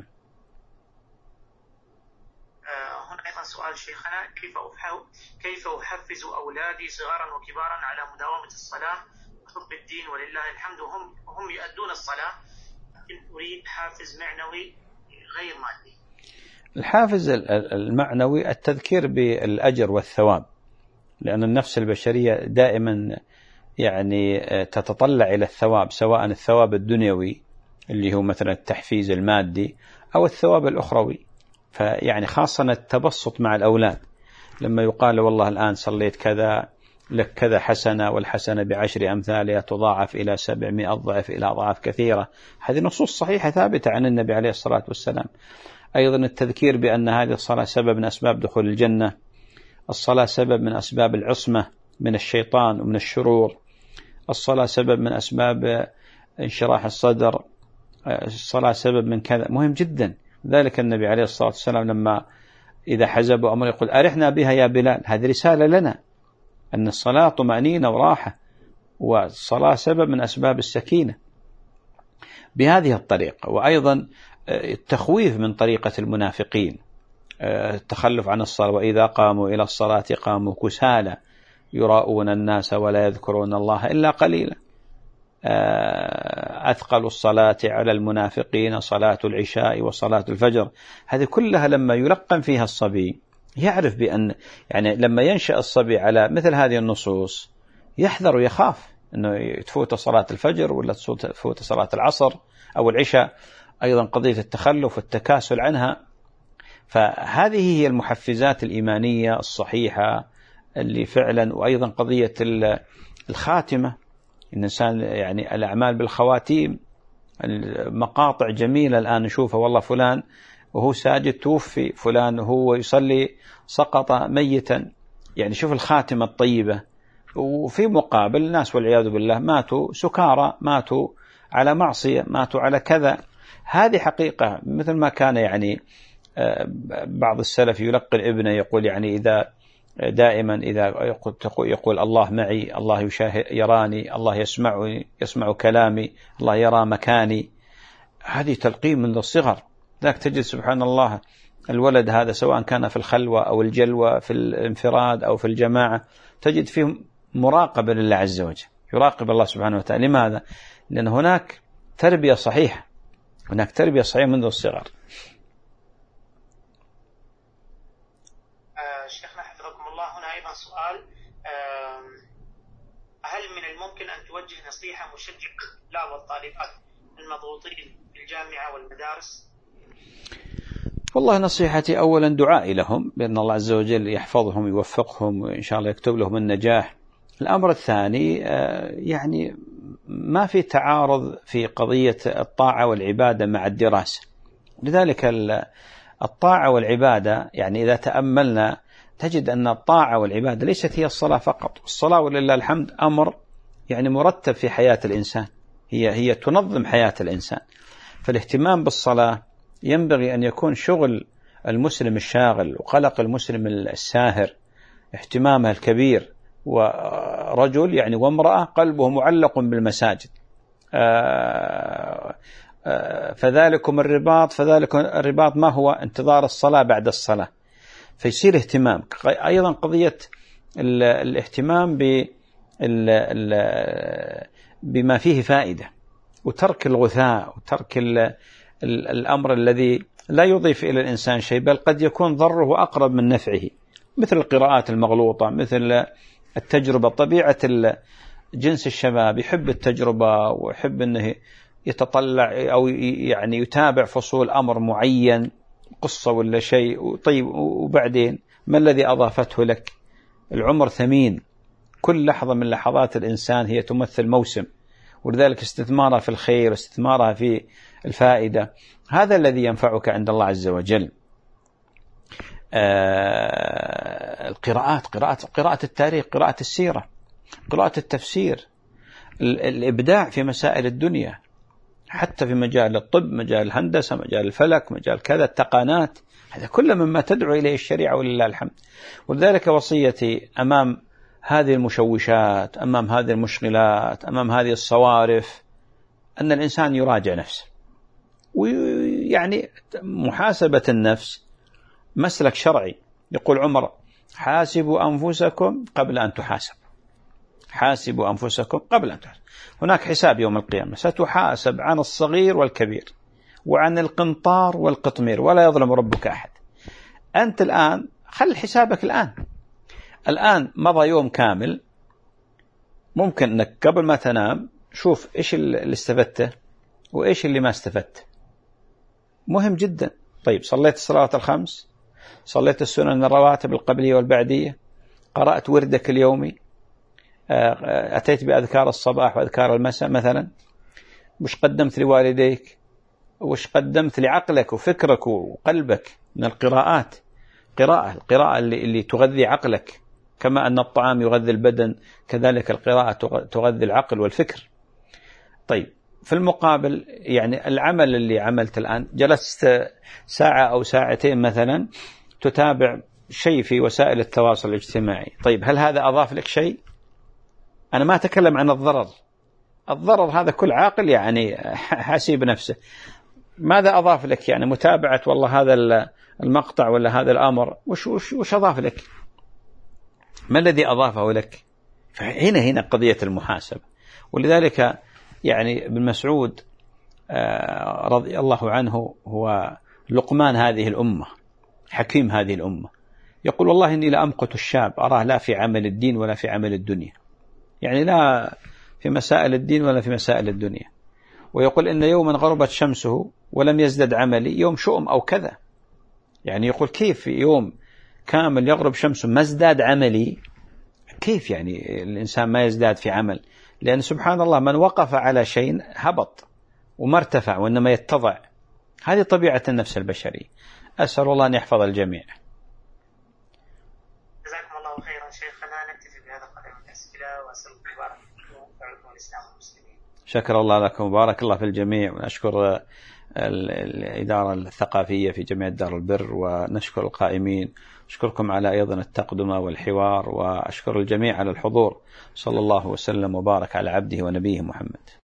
هنا أيضا سؤال شيخنا: كيف أحفز أولادي صغارا وكبارا على مداومة الصلاة وحب الدين ولله الحمد، وهم يؤدون الصلاة، لكن أريد حافز معنوي غير مادي. الحافز المعنوي التذكير بالأجر والثواب، لأن النفس البشرية دائما يعني تتطلع إلى الثواب، سواء الثواب الدنيوي اللي هو مثلا التحفيز المادي أو الثواب الأخروي. فيعني خاصة التبسط مع الأولاد، لما يقال والله الآن صليت كذا لك كذا حسنة، والحسنة ب10 أمثالها تضاعف إلى 700 ضعف إلى أضعاف كثيرة. هذه نصوص صحيحة ثابتة عن النبي عليه الصلاة والسلام. أيضا التذكير بأن هذه الصلاة سبب من أسباب دخول الجنة، الصلاة سبب من أسباب العصمة من الشيطان ومن الشرور، الصلاة سبب من أسباب انشراح الصدر، الصلاة سبب من كذا، مهم جدا. ذلك النبي عليه الصلاة والسلام لما إذا حزب أمر يقول أرحنا بها يا بلال. هذه رسالة لنا أن الصلاة طمأنينة وراحة، والصلاة سبب من أسباب السكينة بهذه الطريقة. وأيضا التخويف من طريقة المنافقين، التخلف عن الصلاة، وإذا قاموا إلى الصلاة قاموا كسالى يراؤون الناس ولا يذكرون الله إلا قليلا. أثقل الصلاة على المنافقين صلاة العشاء وصلاة الفجر. هذه كلها لما يلقن فيها الصبي يعرف بأن يعني لما ينشأ الصبي على مثل هذه النصوص يحذر ويخاف أنه تفوت صلاة الفجر ولا تفوت صلاة العصر أو العشاء. أيضا قضية التخلف والتكاسل عنها. فهذه هي المحفزات الإيمانية الصحيحة اللي فعلا. وأيضا قضية الخاتمة، الإنسان يعني الأعمال بالخواتيم، مقاطع جميلة الآن نشوفها، والله فلان وهو ساجد توفي، فلان وهو يصلي سقط ميتا. يعني شوف الخاتمة الطيبة. وفي مقابل الناس والعياذ بالله ماتوا سكارى، ماتوا على معصية، ماتوا على كذا. هذه حقيقة. مثل ما كان يعني بعض السلف يلقن ابنه يقول يعني إذا دائما إذا يقول الله معي، الله يراني، الله يسمع كلامي، الله يرى مكاني. هذه تلقين منذ الصغر. ذاك تجد سبحان الله الولد هذا سواء كان في الخلوة أو الجلوة، في الانفراد أو في الجماعة، تجد فيه مراقبة لله عز وجل، يراقب الله سبحانه وتعالى. لماذا؟ لأن هناك تربية صحيحة، هناك تربية صحيحة منذ الصغر. شيخنا حفظكم الله، هنا أيضا سؤال: هل من الممكن أن توجه نصيحة مشجعة للطلاب والطالبات المضغوطين في الجامعة والمدارس؟ والله نصيحتي أولا دعائي لهم بأن الله عز وجل يحفظهم ويوفقهم وإن شاء الله يكتب لهم النجاح. الأمر الثاني يعني ما في تعارض في قضية الطاعة والعبادة مع الدراسة. لذلك الطاعة والعبادة يعني إذا تأملنا تجد أن الطاعة والعبادة ليست هي الصلاة فقط. الصلاة ولله الحمد أمر يعني مرتب في حياة الإنسان، هي تنظم حياة الإنسان. فالاهتمام بالصلاة ينبغي أن يكون شغل المسلم الشاغل وقلق المسلم الساهر، اهتمامه الكبير. ورجل يعني وامرأة قلبه معلق بالمساجد، فذلكم الرباط ما هو انتظار الصلاة بعد الصلاة، فيصير اهتمام. أيضا قضية الاهتمام بما فيه فائدة، وترك الغثاء، وترك الأمر الذي لا يضيف إلى الإنسان شيء بل قد يكون ضره أقرب من نفعه، مثل القراءات المغلوطة، مثل التجربة. طبيعة جنس الشباب يحب التجربة ويحب أنه يتطلع أو يعني يتابع فصول أمر معين، قصة ولا شيء. طيب وبعدين ما الذي أضافته لك؟ العمر ثمين، كل لحظة من لحظات الإنسان هي تمثل موسم، ولذلك استثمارها في الخير، استثمارها في الفائدة، هذا الذي ينفعك عند الله عز وجل. القراءات، قراءة التاريخ، قراءة السيرة، قراءة التفسير، الإبداع في مسائل الدنيا، حتى في مجال الطب، مجال الهندسة، مجال الفلك، مجال كذا، التقانات، هذا كله مما تدعو إليه الشريعة ولله الحمد. ولذلك وصيتي أمام هذه المشوشات، أمام هذه المشغلات، أمام هذه الصوارف، أن الإنسان يراجع نفسه. ويعني محاسبة النفس مسلك شرعي. يقول عمر: حاسبوا أنفسكم قبل أن تحاسب. حاسبوا أنفسكم قبل أن تحاسب. هناك حساب يوم القيامة، ستحاسب عن الصغير والكبير وعن القنطار والقطمير، ولا يظلم ربك أحد. أنت الآن خل حسابك الآن مضى يوم كامل، ممكن أنك قبل ما تنام شوف إيش اللي استفدته وإيش اللي ما استفدته، مهم جدا. طيب صليت الصلاة الخمس، صليت السنن الرواتب القبلية والبعدية، قرأت وردك اليومي، أتيت بأذكار الصباح وأذكار المساء مثلا، وش قدمت لوالديك، وش قدمت لعقلك وفكرك وقلبك من القراءات. القراءة اللي تغذي عقلك، كما أن الطعام يغذي البدن كذلك القراءة تغذي العقل والفكر. طيب في المقابل يعني العمل اللي عملت الآن، جلست ساعة أو ساعتين مثلا تتابع شيء في وسائل التواصل الاجتماعي، طيب هل هذا أضاف لك شيء؟ أنا ما أتكلم عن الضرر هذا كل عاقل يعني حاسب نفسه. ماذا أضاف لك؟ يعني متابعة والله هذا المقطع ولا هذا الأمر، وش أضاف لك؟ ما الذي أضافه لك؟ فهنا قضية المحاسبة. ولذلك يعني ابن مسعود رضي الله عنه هو لقمان هذه الأمة، حكيم هذه الأمة، يقول: والله إني لأمقت الشاب أراه لا في عمل الدين ولا في عمل الدنيا، يعني لا في مسائل الدين ولا في مسائل الدنيا. ويقول: إن يوما غربت شمسه ولم يزدد عملي يوم شؤم أو كذا. يعني يقول كيف يوم كامل يغرب شمسه ما ازداد عملي؟ كيف يعني الإنسان ما يزداد في عمل؟ لأن سبحان الله من وقف على شيء هبط وما ارتفع وإنما يتضع. هذه طبيعة النفس البشرية. أسأل الله أن يحفظ الجميع. جزاكم الله خيرا شيخنا. نكتفي بهذا القدر من الأسئلة، وأسأل الله يبارك فيكم وينفعكم الإسلام والمسلمين. شكر الله لكم وبارك الله في الجميع، ونشكر الإدارة الثقافية في جمعية دار البر، ونشكر القائمين، أشكركم على أيضا التقدمة والحوار، وأشكر الجميع على الحضور. صلى الله وسلم وبارك على عبده ونبيه محمد.